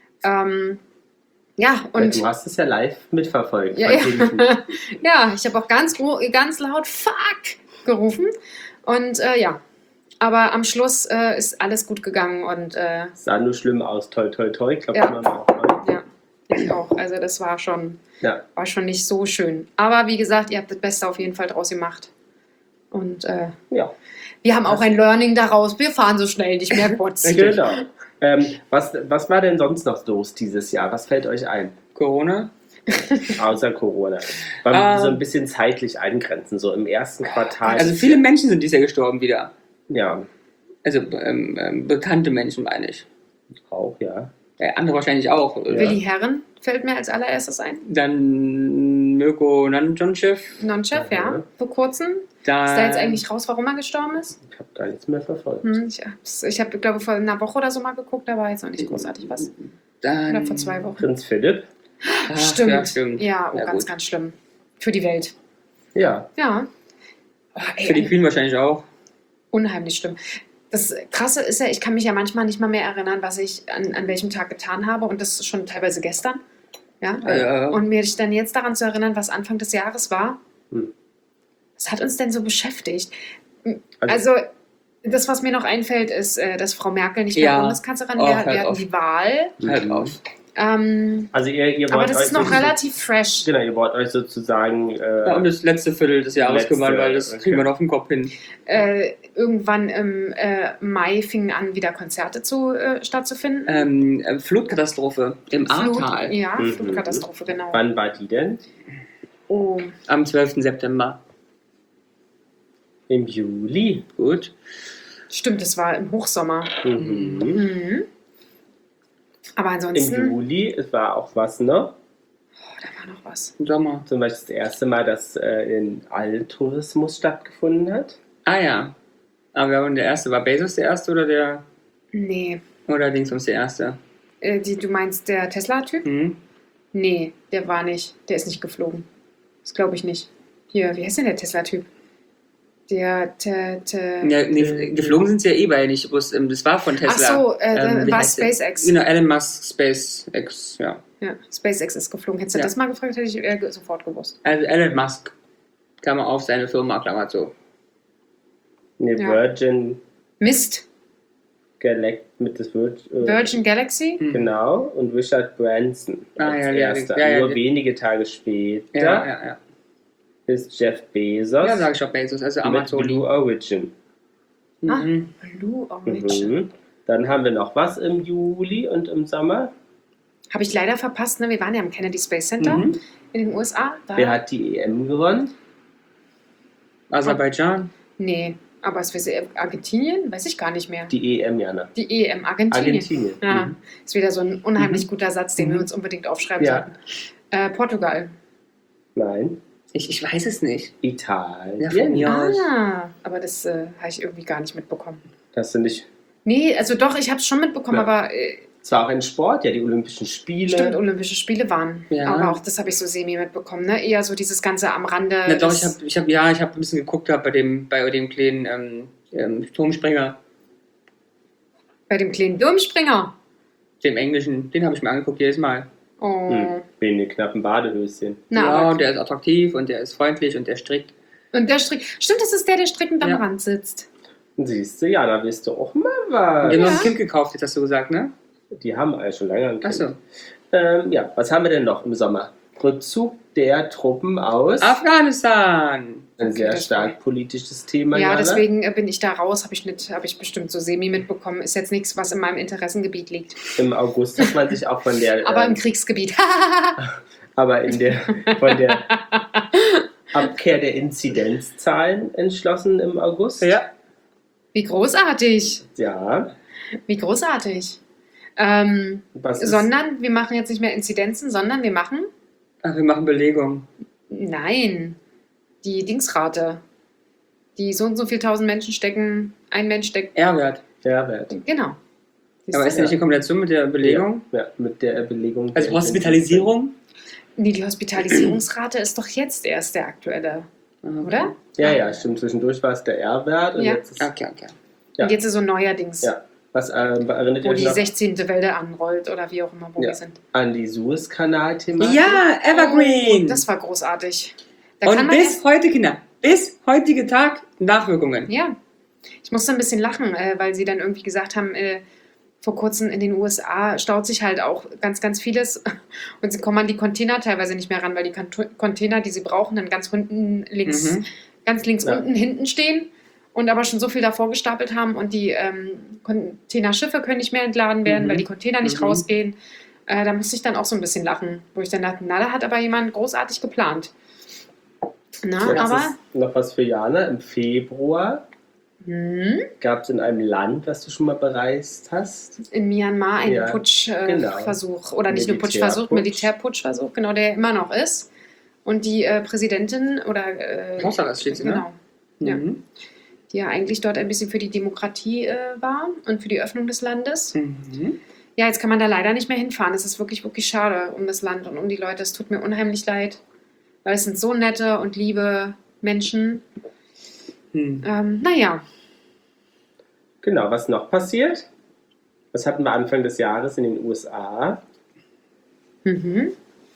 Ja, und du hast es ja live mitverfolgt. Ja, von ja. hinten. ja, ich habe auch ganz laut Fuck gerufen. Und ja, aber am Schluss ist alles gut gegangen und Sah nur schlimm aus. Toi, toi, toi. Klopft Ja. man auch mal. ja, ich auch. Also das war schon Ja. nicht so schön. Aber wie gesagt, ihr habt das Beste auf jeden Fall draus gemacht. Und Ja. wir haben auch ein Learning daraus. Wir fahren so schnell nicht mehr kurz. Richtig. Genau. Was war denn sonst noch los dieses Jahr? Was fällt euch ein? Corona. Außer Corona. Wollen wir so ein bisschen zeitlich eingrenzen, so im ersten Quartal. Also viele Menschen sind dieses Jahr gestorben wieder. Ja, Also bekannte Menschen meine ich. auch, ja. Andere wahrscheinlich auch. Willi Herren fällt mir als allererstes ein. Dann Mirko Nanjonchev. Non-Chef, ja, vor kurzem. Dann Ist da jetzt eigentlich raus, warum er gestorben ist? Ich habe gar nichts mehr verfolgt. Ich habe, glaube ich, vor einer Woche oder so mal geguckt, da war jetzt noch nicht großartig was. dann, Oder vor 2 Wochen. Prinz Philipp. Ach, Stimmt. Ja, stimmt. Ja, Ja, ganz, gut. ganz schlimm. Für die Welt. Ja. Ja. Oh, Für die Queen wahrscheinlich auch. unheimlich schlimm. Das Krasse ist ja, ich kann mich ja manchmal nicht mal mehr erinnern, was ich an welchem Tag getan habe. Und das ist schon teilweise gestern. Ja. Ja. Und mich dann jetzt daran zu erinnern, was Anfang des Jahres war. Hm. Was hat uns denn so beschäftigt? Also, das, was mir noch einfällt, ist, dass Frau Merkel nicht mehr Ja. Bundeskanzlerin Oh, wäre. hört Wir hatten auf. die Wahl. Halt auf. Also ihr wollt Aber das euch ist noch so- relativ fresh. Genau, ihr wollt euch sozusagen Ja, um das letzte Viertel des Jahres Letzte, kümmern, weil das okay. kriegen wir noch auf den Kopf hin. Irgendwann im Mai fingen an, wieder Konzerte stattzufinden. Flutkatastrophe im Ahrtal Ja, Mhm. Flutkatastrophe, genau. Wann war die denn? Oh, am 12. September. Im Juli. Gut. stimmt, es war im Hochsommer. Mhm. Mhm. Aber Im ansonsten, Juli, es war auch was noch. da war noch was. Im Sommer. Zum Beispiel das erste Mal, dass in Alltourismus stattgefunden hat. Ah ja. Aber wer war denn der Erste? War Bezos der Erste Nee, oder Dingsbums der Erste? du meinst der Tesla-Typ? Mhm. Nee, der war nicht. Der ist nicht geflogen. Das glaube ich nicht. Hier, wie heißt denn der Tesla-Typ? Der, Ja, nee, geflogen sind sie ja beide nicht. Bloß, das war von Tesla. Ach so, Wie war heißt der? SpaceX. Genau, Elon Musk SpaceX, ja. Ja, SpaceX ist geflogen. Hättest du Ja. das mal gefragt, hätte ich sofort gewusst. Also Elon Musk, Klammer auf, seine Firma, Klammer zu. Ne, Ja. Virgin Mist. Galactic mit das Virgin Galaxy? Mhm. Genau, und Richard Branson Ah, als ja, ja, erster. ja, ja, Nur ja. wenige Tage später Ja. ist Jeff Bezos Ja, sag ich auch Bezos, also mit Amazon. Blue Origin. Mhm. Blue Origin. Mhm. Dann haben wir noch was im Juli und im Sommer. Habe ich leider verpasst, ne? Wir waren ja im Kennedy Space Center Mhm. in den USA. Wer hat die EM gewonnen? Aserbaidschan. Nee, aber es wäre Argentinien? Weiß ich gar nicht mehr. Die EM, Jana. Die EM, Argentinien. Argentinien. Ja, Mhm. ist wieder so ein unheimlich Mhm. guter Satz, den Mhm. wir uns unbedingt aufschreiben Ja. sollten. Portugal. Nein. Ich weiß es nicht. Italien. Ja, von mir. Ja. Ah, aber das habe ich irgendwie gar nicht mitbekommen. Hast du nicht. Nee, also doch, ich habe es schon mitbekommen, Ja. aber Es war auch ein Sport, ja, die Olympischen Spiele. stimmt, Olympische Spiele waren. Ja. Aber auch das habe ich so semi mitbekommen, ne? Eher so dieses Ganze am Rande. Na doch, des- ich hab ein bisschen geguckt bei dem kleinen Turmspringer, bei dem kleinen Durmspringer. dem Englischen, den habe ich mir angeguckt jedes Mal. Oh. Wegen den knappen Badehöschen. Na, ja, aber, und der ist attraktiv und der ist freundlich und der strickt. und der Strick. Stimmt, das ist der strickend am Ja. Rand sitzt. Siehst du, ja, da wirst du auch mal Und was. den haben wir Ja. ein Kind gekauft, jetzt hast du gesagt, ne? Die haben eigentlich schon lange angekündigt. Achso. Ja, was haben wir denn noch im Sommer? Rückzug der Truppen aus. Afghanistan. Ein sehr das stark politisches Thema. Ja, Jana. deswegen bin ich da raus, habe ich bestimmt so semi mitbekommen. Ist jetzt nichts, was in meinem Interessengebiet liegt. Im August hat man sich auch von der... Aber im Kriegsgebiet. aber von der Abkehr der Inzidenzzahlen entschlossen im August. Ja. Wie großartig. Ja. Wie großartig. Was ist, Sondern wir machen jetzt nicht mehr Inzidenzen, sondern wir machen, Ach, wir machen Belegung. nein, die Dingsrate. Die so und so viel 1000 Menschen stecken, ein Mensch steckt, R-Wert. Mehrwert. genau. Siehst Aber du? ist ja nicht in Kombination mit der Belegung? Ja, mit der Belegung. Also der Hospitalisierung? Nee, die Hospitalisierungsrate ist doch jetzt erst der aktuelle, oder? Ja, stimmt. Zwischendurch war es der R-Wert und Ja. jetzt ist Okay. Ja. Und jetzt ist so neuerdings, Ja. Was erinnert ihr wo euch die noch 16. Welle anrollt oder wie auch immer, wo Ja. wir sind. an die Suezkanal-Thematik? Ja, Evergreen. Oh, das war großartig. Da kann Und man bis erst, heute, Kinder, bis heutige Tag Nachwirkungen. ja, ich musste ein bisschen lachen, weil sie dann irgendwie gesagt haben, vor kurzem in den USA staut sich halt auch ganz, ganz vieles und sie kommen an die Container teilweise nicht mehr ran, weil die Container, die sie brauchen, dann ganz unten links, ganz links Ja. unten hinten stehen und aber schon so viel davor gestapelt haben und die Containerschiffe können nicht mehr entladen werden, weil die Container nicht rausgehen. Da musste ich dann auch so ein bisschen lachen, wo ich dann dachte, na, da hat aber jemand großartig geplant. Na, Jetzt aber ist noch was für Jana. Im Februar gab es in einem Land, was du schon mal bereist hast. in Myanmar ein Ja, Putschversuch, oder nicht nur Putschversuch, Militärputsch. Militärputschversuch, genau, der immer noch ist. Und die Präsidentin oder Hausarrest steht sie, ne? genau, ja, Mhm. die ja eigentlich dort ein bisschen für die Demokratie war und für die Öffnung des Landes. Mhm. Ja, jetzt kann man da leider nicht mehr hinfahren. Es ist wirklich, wirklich schade um das Land und um die Leute. Es tut mir unheimlich leid, weil es sind so nette und liebe Menschen. Naja, Genau, was noch passiert? Was hatten wir Anfang des Jahres in den USA? in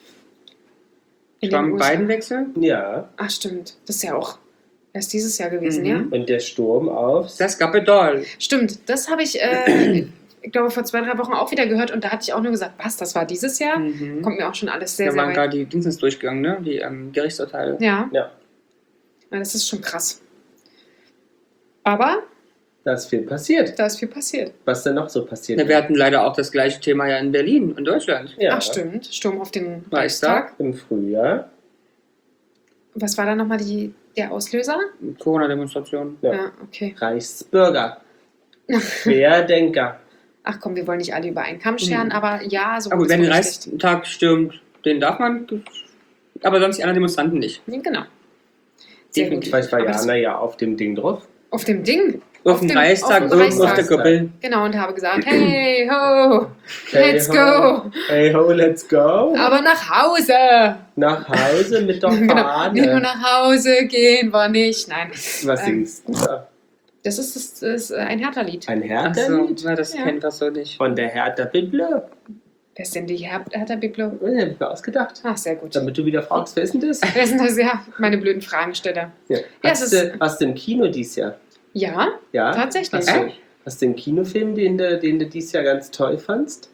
Trump den USA. Biden-Wechsel? Ja, Ach stimmt, das ist ja auch erst dieses Jahr gewesen, ja? und der Sturm auf. Das Kapitol. Stimmt, das habe ich, ich glaube, vor 2-3 Wochen auch wieder gehört und da hatte ich auch nur gesagt, was, das war dieses Jahr? Kommt mir auch schon alles sehr, Da sehr waren weit. gerade die Dingsens durchgegangen, ne? Die Gerichtsurteile. Ja. Ja. Ja, das ist schon krass. Aber Da ist viel passiert. da ist viel passiert. Was denn noch so passiert? Ja, wir hatten leider auch das gleiche Thema ja in Berlin, in Deutschland. Ja, Ach stimmt, Sturm auf den Reichstag. Reichstag. im Frühjahr. Was war da nochmal der Auslöser? Corona-Demonstration. Ja. Ja, okay. Reichsbürger. Querdenker. Ach komm, wir wollen nicht alle über einen Kamm scheren, aber ja, so Aber ist wenn den wohl richtig. Reichstag stürmt, den darf man, aber sonst die anderen Demonstranten nicht. Genau. Sehr gut. Definitiv. Vielleicht war Aber das- Jana ja auf dem Ding drauf. Auf dem Ding. Auf dem Reichstag, auf dem irgendwo auf der Reichstag. Kuppel. Genau, und habe gesagt, hey ho, let's Hey ho. go. Hey ho, let's go. Aber nach Hause. Nach Hause mit der Genau. Fahne. Nur nach Hause gehen wir nicht. Nein. Was singst du da? Das ist ein Hertha-Lied. Ein Achso, Hertha-Lied na, das Ja. kennt das so nicht. von der Hertha-Bibel. Wer ist denn die Hertha-Biblo? Oh, hab ich mir ausgedacht. Ach, sehr gut. Damit du wieder fragst, wer ist denn das? Wer ist denn das? Ja, meine blöden Fragen stelle. Ja. Ja, es ist- Warst du im Kino dieses Jahr? Ja, Ja? tatsächlich. Hast du einen Kinofilm, den du dieses Jahr ganz toll fandst?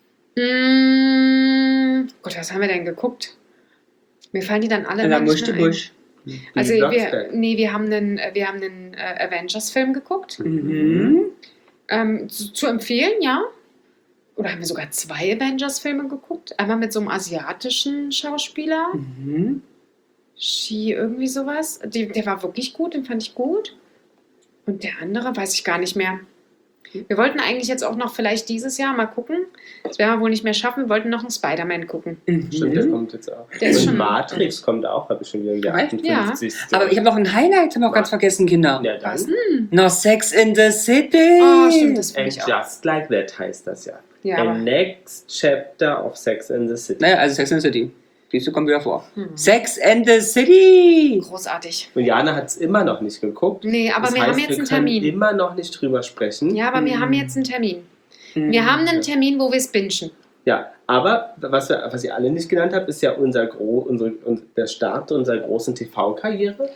Gott, was haben wir denn geguckt? Mir fallen die dann alle In der immer Busch, nicht die mehr ein. Busch. Also Die wir Blocksberg. haben einen Avengers-Film geguckt. Mhm. Zu empfehlen, ja. Oder haben wir sogar 2 Avengers-Filme geguckt? Einmal mit so einem asiatischen Schauspieler. Mhm. Irgendwie sowas. Der war wirklich gut, den fand ich gut. Und der andere weiß ich gar nicht mehr. Wir wollten eigentlich jetzt auch noch vielleicht dieses Jahr mal gucken. Das werden wir wohl nicht mehr schaffen. Wir wollten noch einen Spider-Man gucken. Stimmt, der kommt jetzt auch. Der ist Und schon- Matrix kommt auch, habe ich schon wieder Echt? 58. Aber ich habe noch ein Highlight, haben wir auch ganz vergessen, Kinder. Ja, dann. Was? Noch Sex in the City. Oh, stimmt, das finde And ich auch. Just Like That heißt das ja. Ja, The aber next chapter of Sex in the City. Naja, also Sex in the City. Siehst du, kommt wieder vor. Sex and the City. großartig. Und Jana hat es immer noch nicht geguckt. Nee, aber Das wir heißt, haben jetzt einen wir können Termin. immer noch nicht drüber sprechen. Ja, aber wir haben jetzt einen Termin. Wir haben einen Termin, wo wir es bingen. Ja, aber was ihr alle nicht genannt habt, ist ja der Start unserer großen TV-Karriere.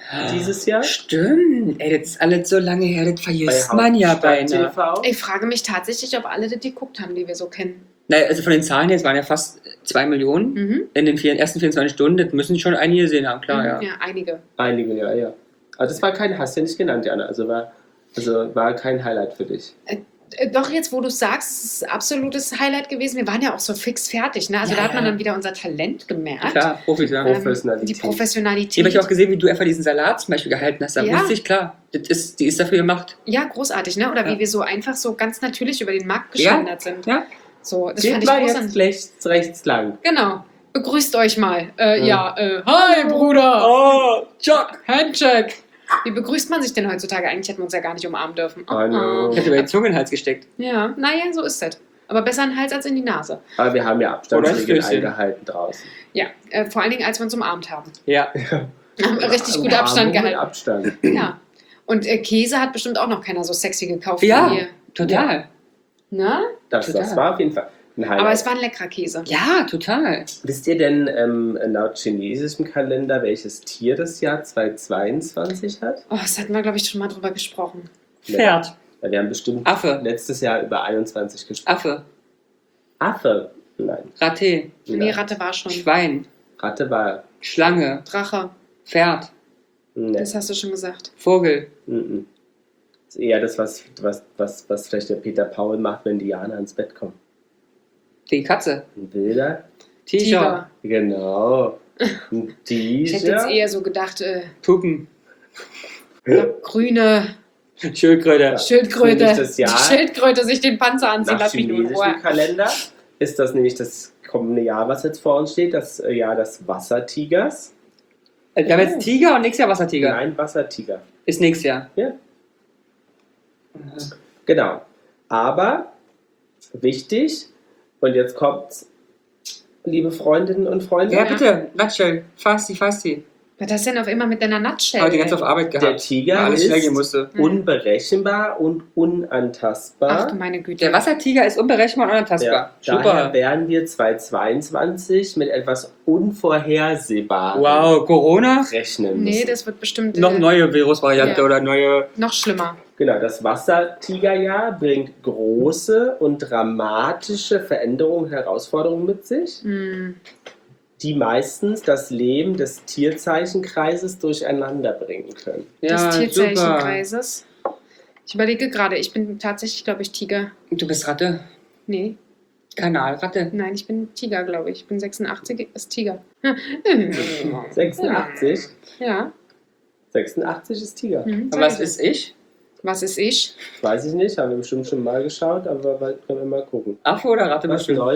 dieses Jahr. Stimmt. Ey, das ist alles so lange her, das vergisst Bei man ja Hauptstadt beinahe. TV. Ich frage mich tatsächlich, ob alle das geguckt haben, die wir so kennen. Naja, also von den Zahlen her, es waren ja fast 2 Millionen Mhm. in den ersten 24 Stunden. Das müssen schon einige gesehen haben, klar, ja. Ja, einige. Einige, ja. Aber das war kein, hast du ja nicht genannt, Jana. Also war kein Highlight für dich. Doch, jetzt wo du es sagst, es ist ein absolutes Highlight gewesen. Wir waren ja auch so fix fertig. Ne? Also Ja, da hat man ja. dann wieder unser Talent gemerkt. Klar, Profis, ja. Professionalität. Die Ich Professionalität. habe auch gesehen, wie du einfach diesen Salat zum Beispiel gehalten hast. Da Ja. wusste ich, klar, die ist dafür gemacht. Ja, großartig, ne? Oder Ja. wie wir so einfach so ganz natürlich über den Markt geschwandert sind. Ja. So, das Geht fand ich mal großartig. jetzt rechts lang. Genau. Begrüßt euch mal. Hi Bruder. Oh, Jock! Handshake. Wie begrüßt man sich denn heutzutage? Eigentlich hätten wir uns ja gar nicht umarmen dürfen. Oh, no. Ich hätte über die Zunge in den Hals gesteckt. Ja, naja, so ist das. Aber besser in den Hals als in die Nase. Aber wir haben ja Abstandsregeln Oder ein Stößchen. eingehalten draußen. Ja, vor allen Dingen, als wir uns umarmt haben. Ja. Da haben wir richtig gut Abstand Umarmung mit gehalten. Abstand. Ja. Und Käse hat bestimmt auch noch keiner so sexy gekauft Ja. wie ihr. Total. Ne? Das Total. war auf jeden Fall ein Highlight. Aber es war ein leckerer Käse. Ja, total. Wisst ihr denn laut chinesischem Kalender, welches Tier das Jahr 2022 hat? Oh, das hatten wir, glaube ich, schon mal drüber gesprochen. Pferd. Ja, wir haben bestimmt Affe. letztes Jahr über 21 gesprochen. Affe. Affe? Nein. Ratte. Nee, Ratte war schon. Schwein. Ratte war. Schlange. Drache. Pferd. Ne. Das hast du schon gesagt. Vogel. Mhm. Das ist eher das, was vielleicht der Peter Paul macht, wenn Diana ins Bett kommt. Die Katze. Ein Wilder? Tiger. Genau. Ein Ich hätte jetzt Tiger? eher so gedacht, Puppen. grüne Schildkröte. Schildkröte. Für mich das Jahr. Die Schildkröte sich den Panzer anziehen, Nach lass mich nur in chinesischem Ruhe. Kalender ist das nämlich das kommende Jahr, was jetzt vor uns steht, das Jahr des Wassertigers. Wir haben jetzt Tiger und nächstes Jahr Wassertiger. Nein, Wassertiger. Ist nächstes Jahr. Ja. Genau. Aber wichtig, und jetzt kommt's, liebe Freundinnen und Freunde, Ja, bitte. Nutshell. Fasti. Was hast du denn auf immer mit deiner Nutshell? Aber die ganze auf Arbeit gehabt. der Tiger weil alles schnell gehen ist musste. unberechenbar und Ach unantastbar. du meine Güte. Der Wassertiger ist unberechenbar und Ja, unantastbar. daher Super. werden wir 2022 mit etwas Unvorhersehbarem Wow, Corona? rechnen müssen. Nee, das wird bestimmt Noch neue Virusvariante Ja. oder neue. noch schlimmer. Genau, das Wassertigerjahr bringt große und dramatische Veränderungen und Herausforderungen mit sich, Hm. die meistens das Leben des Tierzeichenkreises durcheinander bringen können. Des Ja, super. Tierzeichenkreises. Ich überlege gerade, ich bin tatsächlich, glaube ich, Tiger. Du bist Ratte. Nee, Kanalratte. nein, ich bin Tiger, glaube ich. Ich bin 86, ist Tiger. 86? Ja. 86 ist Tiger. Mhm, Und was ist ich? Was ist ich? Weiß ich nicht, haben wir bestimmt schon mal geschaut, aber bald können wir mal gucken. Affe oder Ratte Was, bestimmt?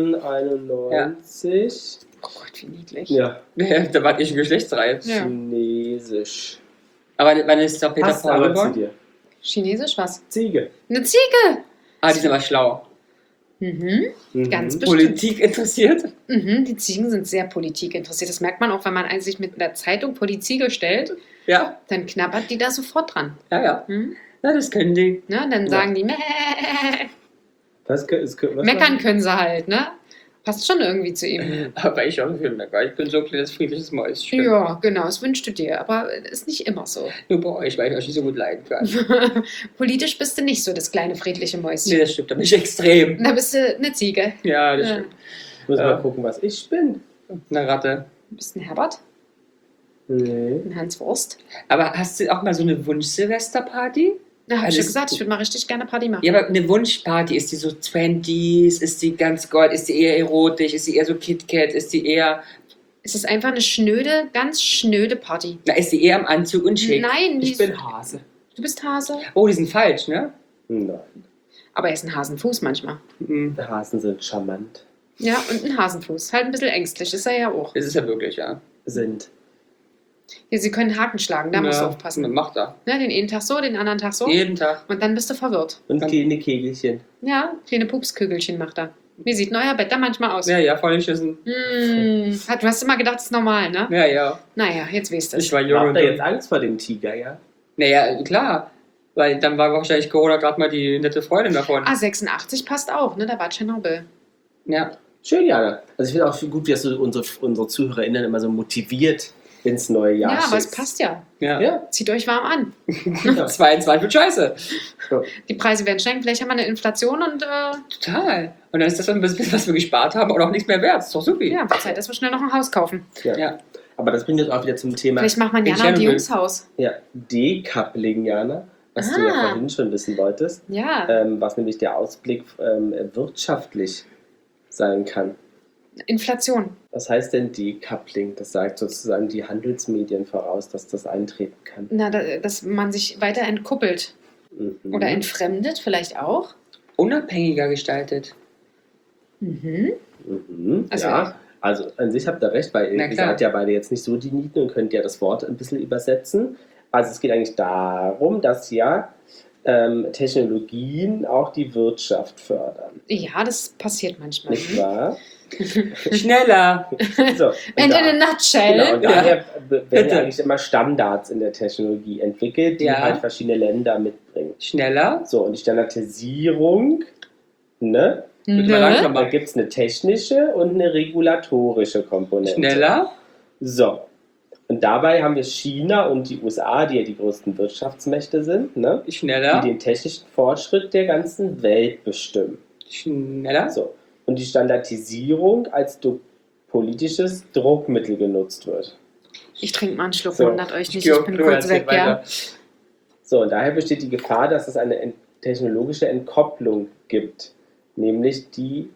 1991? Oh Gott, wie niedlich. Ja, Da war ich ein Geschlechtsreihe. Ja. Chinesisch. Aber wann ist doch Peter Passt Paul aber zu geboren? dir. Chinesisch was? Ziege. Eine Ziege! Ah, die sind aber schlau. Mhm. Mhm. Ganz bestimmt. Politik interessiert. Mhm, die Ziegen sind sehr politikinteressiert. Das merkt man auch, wenn man sich mit einer Zeitung vor die Ziege stellt, Ja, dann knabbert die da sofort dran. ja. Mhm. Ja, das können die. Ne? Dann sagen die, Mäh. Was Meckern können sie halt, ne? Passt schon irgendwie zu ihm. Aber ich auch viel mecker. Ich bin so ein kleines friedliches Mäuschen. Ja, genau, das wünschst du dir, aber ist nicht immer so. Nur bei euch, weil ich euch nicht so gut leiden kann. Politisch bist du nicht so das kleine friedliche Nee, Mäuschen. das stimmt, da bin ich extrem. Da bist du eine Ziege. Ja, das Ja. stimmt. Ich muss Ja. mal gucken, was ich bin. Eine Ratte. Du bist ein Herbert, Nee. ein Hans Wurst. Aber hast du auch mal so eine Wunsch-Silvester-Party? Da habe ich Alles schon gesagt, ich würde mal richtig gerne Party machen. Ja, aber eine Wunschparty, ist die so 20s? Ist die ganz gold? Ist die eher erotisch? Ist die eher so KitKat? Ist die eher. Es ist einfach eine schnöde, ganz schnöde Party. Na, ist die eher im Anzug und schick? Nein, Ich bin Hase. du bist Hase. Oh, die sind falsch, ne? Nein. Aber er ist ein Hasenfuß manchmal. Mhm. Hasen sind charmant. Ja, und ein Hasenfuß. Halt ein bisschen ängstlich, ist er ja auch. Das ist ja wirklich, ja. Sind. Ja, sie können Haken schlagen, da musst du Ja, aufpassen. Macht er. Ne, den einen Tag so, den anderen Tag so. Jeden Tag. Und dann bist du verwirrt. Und kleine Kegelchen. Ja, kleine Pupskügelchen macht er. Wie sieht ein euer Bett da manchmal aus? Ja, voll geschissen. Du hast immer gedacht, das ist normal, ne? Ja. Naja, jetzt weißt du es. Ich war jung Habt und ihr dumm. jetzt Angst vor dem Tiger, ja? Naja, klar. Weil dann war wahrscheinlich Corona gerade mal die nette Freundin davon. Ah, 86 passt auch, ne? Da war Tschernobyl. Ja. Schön, Jana. Also ich finde auch gut, dass du unsere ZuhörerInnen immer so motiviert ins neue Jahr Ja, aber es schickst. passt ja. Ja. Zieht euch warm an. Ja. 22 wird scheiße. Die Preise werden steigen, vielleicht haben wir eine Inflation und Total. Und dann ist das, was wir gespart haben, auch nichts mehr wert. Das ist doch super. ja, wird Zeit, dass wir schnell noch ein Haus kaufen. Ja. Aber das bringt uns auch wieder zum Thema Vielleicht macht man Jana und die Tschernobyl. Jungs Haus. Decoupling, Jana, was du ja Ah. vorhin schon wissen wolltest, Ja, was nämlich der Ausblick wirtschaftlich sein kann. Inflation. Was heißt denn Decoupling? Das sagt sozusagen die Handelsmedien voraus, dass das eintreten kann. Na, dass man sich weiter entkuppelt. Mhm. Oder entfremdet vielleicht auch. Unabhängiger gestaltet. Mhm. Mhm. Also- Ja, also an sich habt ihr recht, weil Na ihr klar. seid ja beide jetzt nicht so die Nieten und könnt ja das Wort ein bisschen übersetzen. Also es geht eigentlich darum, dass ja Technologien auch die Wirtschaft fördern. Ja, das passiert manchmal. Nicht wahr? Schneller. So, And in a nutshell. genau, und daher werden Bitte. eigentlich immer Standards in der Technologie entwickelt, die Ja. halt verschiedene Länder mitbringen. Schneller. So, und die Standardisierung, ne? Wird immer langsamer. Da gibt es eine technische und eine regulatorische Komponente. Schneller. So. Und dabei haben wir China und die USA, die ja die größten Wirtschaftsmächte sind, ne? Schneller. Die den technischen Fortschritt der ganzen Welt bestimmen. Schneller. So. Und die Standardisierung als politisches Druckmittel genutzt wird. Ich trinke mal einen Schluck, So. wundert euch nicht, ich bin kurz weg, ja. So, und daher besteht die Gefahr, dass es eine technologische Entkopplung gibt, nämlich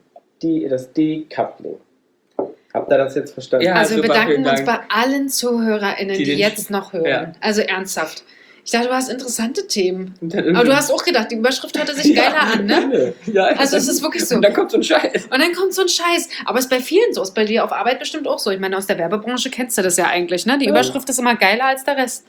das Decoupling. Habt ihr das jetzt verstanden? Ja. Also wir super, bedanken vielen uns Dank. bei allen ZuhörerInnen, Die die den- jetzt noch hören. Ja. Also ernsthaft. Ich dachte, du hast interessante Themen. Und dann Aber irgendwie- du hast auch gedacht, die Überschrift hörte sich geiler an, ne? Ja, Also es ist wirklich so. Und dann kommt so ein Scheiß. Und dann kommt so ein Scheiß. Aber es ist bei vielen so. Ist bei dir auf Arbeit bestimmt auch so. Ich meine, aus der Werbebranche kennst du das ja eigentlich, ne? Die Ja. Überschrift ist immer geiler als der Rest.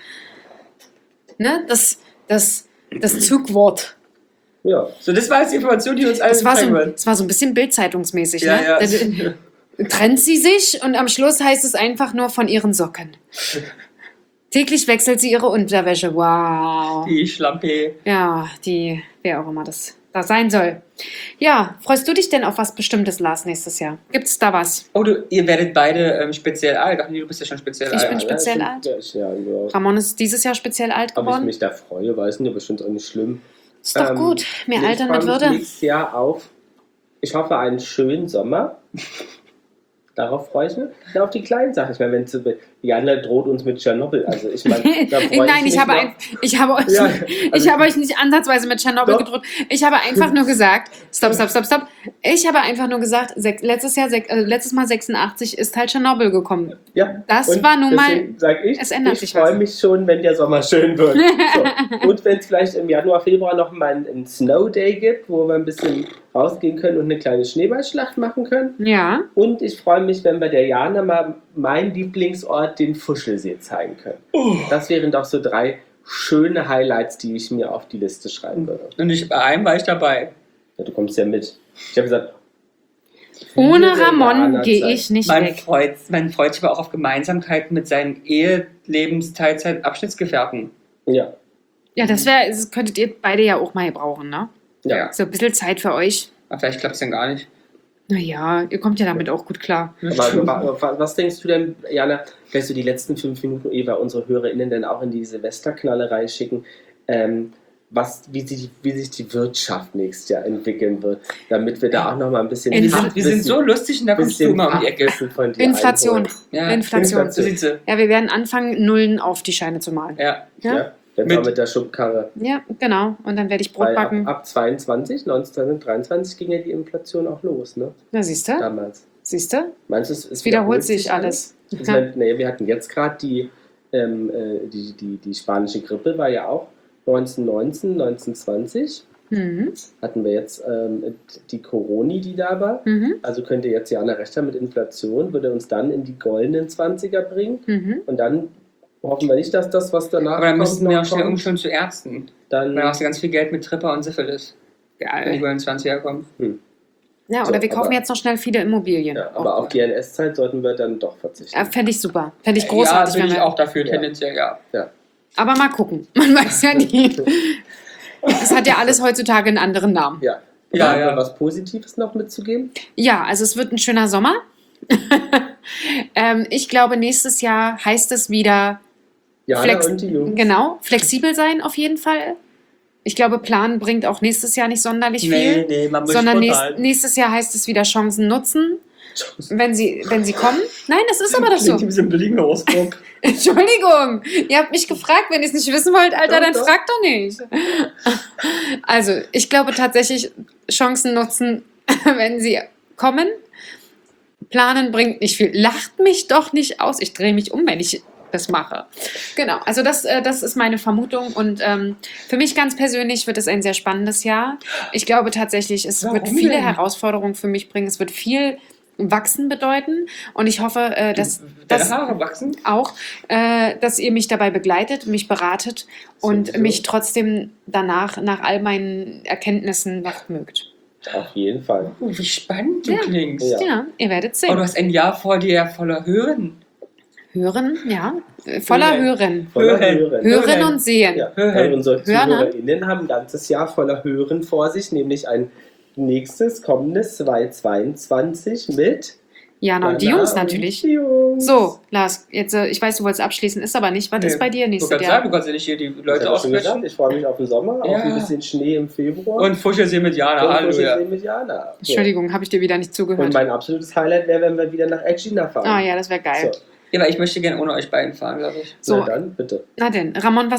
Ne? Das Zugwort. Ja. So, das war jetzt die Information, die uns alle Das war zeigen so, wollen. das war so ein bisschen bildzeitungsmäßig, Ja, ne? ja. Da trennt sie sich und am Schluss heißt es einfach nur von ihren Socken. Täglich wechselt sie ihre Unterwäsche. Wow. Die Schlampe. Ja, wer auch immer das da sein soll. Ja, freust du dich denn auf was Bestimmtes, Lars, nächstes Jahr? Gibt es da was? Oh, ihr werdet beide speziell alt. Ach nee, du bist ja schon speziell Ich alt. bin speziell ja, alt. Ja, ja. Ramon ist dieses Jahr speziell alt Ob ich geworden. mich da freue, weiß nicht, aber ich finde es auch nicht schlimm. Ist doch gut. Mehr Nee, Altern ich mit freue mich Würde. nächstes Jahr auf, ich hoffe, einen schönen Sommer. Darauf freue ich mich. Und auf die kleinen Sachen. Ich meine, wenn die andere droht uns mit Tschernobyl. Also ich meine, da freue Nein, mich ich habe, noch. ich habe euch, Ja, ich also- habe euch nicht ansatzweise mit Tschernobyl Doch. gedroht. Ich habe einfach nur gesagt, stopp. Ich habe einfach nur gesagt, letztes Mal 86 ist halt Tschernobyl gekommen. Ja, Das und war nun mal, deswegen sag es ändert sich ich freue was. mich schon, wenn der Sommer schön wird. So. Und wenn es vielleicht im Januar, Februar noch mal einen Snow Day gibt, wo wir ein bisschen rausgehen können und eine kleine Schneeballschlacht machen können. Ja, Und ich freue mich, wenn wir der Jana mal meinen Lieblingsort, den Fuschelsee, zeigen können. Das wären doch so 3 schöne Highlights, die ich mir auf die Liste schreiben würde. Und bei einem war ich dabei. Ja, du kommst ja mit. Ich habe gesagt, ohne viele Ramon Jana gehe Zeit. ich nicht Man weg. freut sich aber auch auf Gemeinsamkeiten mit seinen Ehe-Lebens-Teilzeit-Abschnittsgefährten. Ja. Ja, das könntet ihr beide ja auch mal brauchen, ne? Ja. So ein bisschen Zeit für euch. Aber vielleicht klappt es dann gar nicht. Naja, ihr kommt ja damit auch gut klar. Aber was denkst du denn, Jana, vielleicht so die letzten 5 Minuten, ehe wir unsere HörerInnen dann auch in die Silvesterknallerei schicken, wie sich die Wirtschaft nächstes Jahr entwickeln wird, damit wir da auch noch mal ein bisschen Wir sind so lustig und da kommst du immer um die Ecke. von dir Inflation. einholen. Ja, Inflation. so sieht's. Ja, wir werden anfangen, Nullen auf die Scheine zu malen. Ja. Ja? Jetzt Mit- auch mit der Schubkarre. Ja, genau. Und dann werde ich Brot Weil backen. ab 1923 ging ja die Inflation auch los, ne? Na, siehst du? Damals. Siehst du? Meinst du, es Wiederholt sich alles. Ich meine, nee, wir hatten jetzt gerade die spanische Grippe, war ja auch 1919, 1920. Mhm. Hatten wir jetzt die Coroni, die da war. Mhm. Also könnte jetzt Jana recht haben mit Inflation, würde uns dann in die goldenen 20er bringen. Mhm. Und dann hoffen wir nicht, dass das, was danach Aber dann kommt, müssten wir noch auch schnell kommt. umschauen zu Ärzten. Dann, Dann hast du ganz viel Geld mit Tripper und Syphilis. Wenn die Geil. goldenen 20er kommen. Ja, So, oder wir kaufen aber- jetzt noch schnell viele Immobilien. ja, aber auf die NS-Zeit sollten wir dann doch verzichten. Ja, fände ich super. Fände ich Ja, großartig. bin wenn ich wir, auch dafür, Ja. tendenziell, ja. aber mal gucken. Man weiß ja nie. Es hat ja alles heutzutage einen anderen Namen. Ja. Ja, Haben wir ja. was Positives noch mitzugeben? Ja, also es wird ein schöner Sommer. Ich glaube, nächstes Jahr heißt es wieder Jana und die Jungs. genau, flexibel sein auf jeden Fall. Ich glaube, Planen bringt auch nächstes Jahr nicht sonderlich viel. Nee, man muss Sondern spontan. nächstes Jahr heißt es wieder Chancen nutzen, wenn sie kommen. Nein, das ist aber doch so. Klingt wie so ein Berliner Ausdruck. Entschuldigung, ihr habt mich gefragt, wenn ihr es nicht wissen wollt, Alter, dann Doch. fragt doch nicht. Also, ich glaube tatsächlich, Chancen nutzen, wenn sie kommen. Planen bringt nicht viel. Lacht mich doch nicht aus. Ich drehe mich um, wenn ich das mache. Genau, also das ist meine Vermutung und für mich ganz persönlich wird es ein sehr spannendes Jahr. Ich glaube tatsächlich, es Warum wird viele denn? Herausforderungen für mich bringen. Es wird viel Wachsen bedeuten und ich hoffe, dass Deine Haare wachsen? auch, dass ihr mich dabei begleitet, mich beratet und Sowieso. mich trotzdem danach, nach all meinen Erkenntnissen noch mögt. Auf jeden Fall. Oh, wie spannend du Ja. klingst. Ja. Ja, ihr werdet Oh, du sehen. hast ein Jahr vor dir voller Hören. Hören, ja, voller Hören. Voller Hören. Hören und sehen. Ja, Hören. weil unsere Hören. ZuhörerInnen haben ein ganzes Jahr voller Hören vor sich, nämlich ein nächstes, kommendes 2022 mit Jana und die Jana Jungs und natürlich. die Jungs. So, Lars, jetzt, ich weiß, du wolltest abschließen, ist aber nicht. Was ist bei dir Du nächstes kannst Jahr? sagen, du kannst ja nicht hier die Ich Leute habe schon gesagt, aussprechen. ich freue mich auf den Sommer, Ja. auf ein bisschen Schnee im Februar. Und Fuschersee mit Jana, Und Halleluja. Fuschersee mit Jana. So. Entschuldigung, habe ich dir wieder nicht Und zugehört. mein absolutes Highlight wäre, wenn wir wieder nach Egina fahren. Ah ja, das wäre geil. So, Ja, aber ich möchte gerne ohne euch beiden fahren, glaube ich. So, na dann, bitte. na denn, Ramon,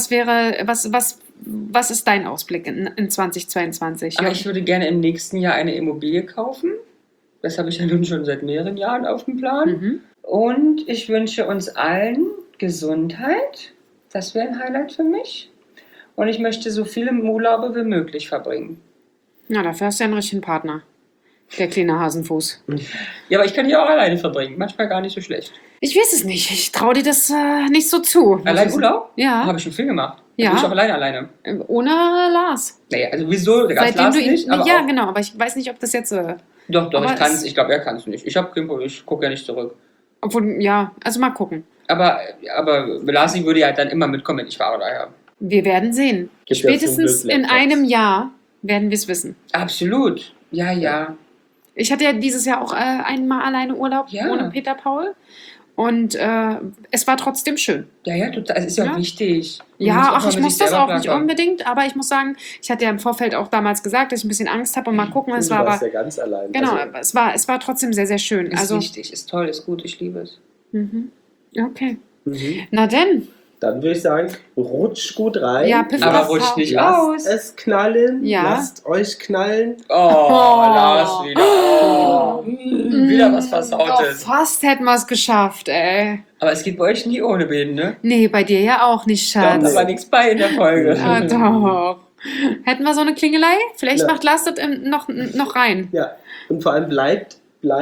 was ist dein Ausblick in 2022? Aber ich würde gerne im nächsten Jahr eine Immobilie kaufen. Das habe ich ja nun schon seit mehreren Jahren auf dem Plan. Mhm. Und ich wünsche uns allen Gesundheit. Das wäre ein Highlight für mich. Und ich möchte so viele Urlaube wie möglich verbringen. Na, dafür hast du ja einen richtigen Partner. Der kleine Hasenfuß. Ja, aber ich kann die auch alleine verbringen. Manchmal gar nicht so schlecht. Ich weiß es nicht. Ich traue dir das nicht so zu. Allein Urlaub? Ja. Habe ich schon viel gemacht. Ja. Bin ich auch alleine. Ohne Lars. Naja, also wieso? Der ganze Seitdem Lars du ihn. nicht, aber Ja, auch, genau, aber ich weiß nicht, ob das jetzt. Doch, aber ich kann es. es- Ich glaube, er kann es nicht. Ich gucke ja nicht zurück. Obwohl, ja, also mal gucken. Aber Lasi würde ja dann immer mitkommen, wenn ich fahre daher. Wir werden sehen. Gibt ja Spätestens zum Glück in Laptops. einem Jahr werden wir es wissen. Absolut. Ja. Ich hatte ja dieses Jahr auch einmal alleine Urlaub Ja. ohne Peter Paul. Und es war trotzdem schön. Ja, total. Es ist ja Ja. auch wichtig. Man muss Ja, auch ach, mal ich mit muss sich das selber auch nicht klarkommen. unbedingt, aber ich muss sagen, ich hatte ja im Vorfeld auch damals gesagt, dass ich ein bisschen Angst habe und mal gucken, es Du war warst aber, ja ganz allein. genau, Also, es war trotzdem sehr, sehr schön. Ist Also, wichtig, ist toll, ist gut, ich liebe es. mhm. Okay. mhm. Na denn, Dann würde ich sagen, rutscht gut rein. ja, piff, Aber paff, rutscht paff. nicht Lasst aus. es knallen. Ja. Lasst euch knallen. Oh, Lars wieder. Oh, wieder was Oh, Versautes. fast hätten wir es geschafft, ey. Aber es geht bei euch nie ohne Beten, ne? Nee, bei dir ja auch nicht, Da Schatz. war nichts bei in der Folge. Ah, doch. Hätten wir so eine Klingelei? Vielleicht Ja. macht Lars das noch rein. Ja. Und vor allem bleibt.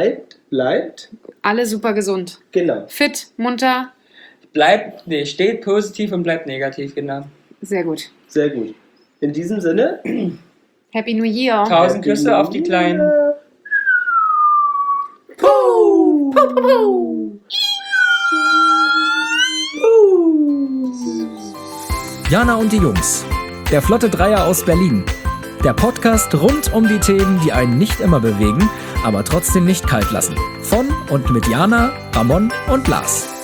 Alle super gesund. Genau. Fit, munter, Steht positiv und bleibt negativ, genau. sehr gut. Sehr gut. In diesem Sinne. Happy New Year. 1000 Küsse auf die Kleinen. Puh, puh, puh, puh. Jana und die Jungs. Der Flotte Dreier aus Berlin. Der Podcast rund um die Themen, die einen nicht immer bewegen, aber trotzdem nicht kalt lassen. Von und mit Jana, Ramon und Lars.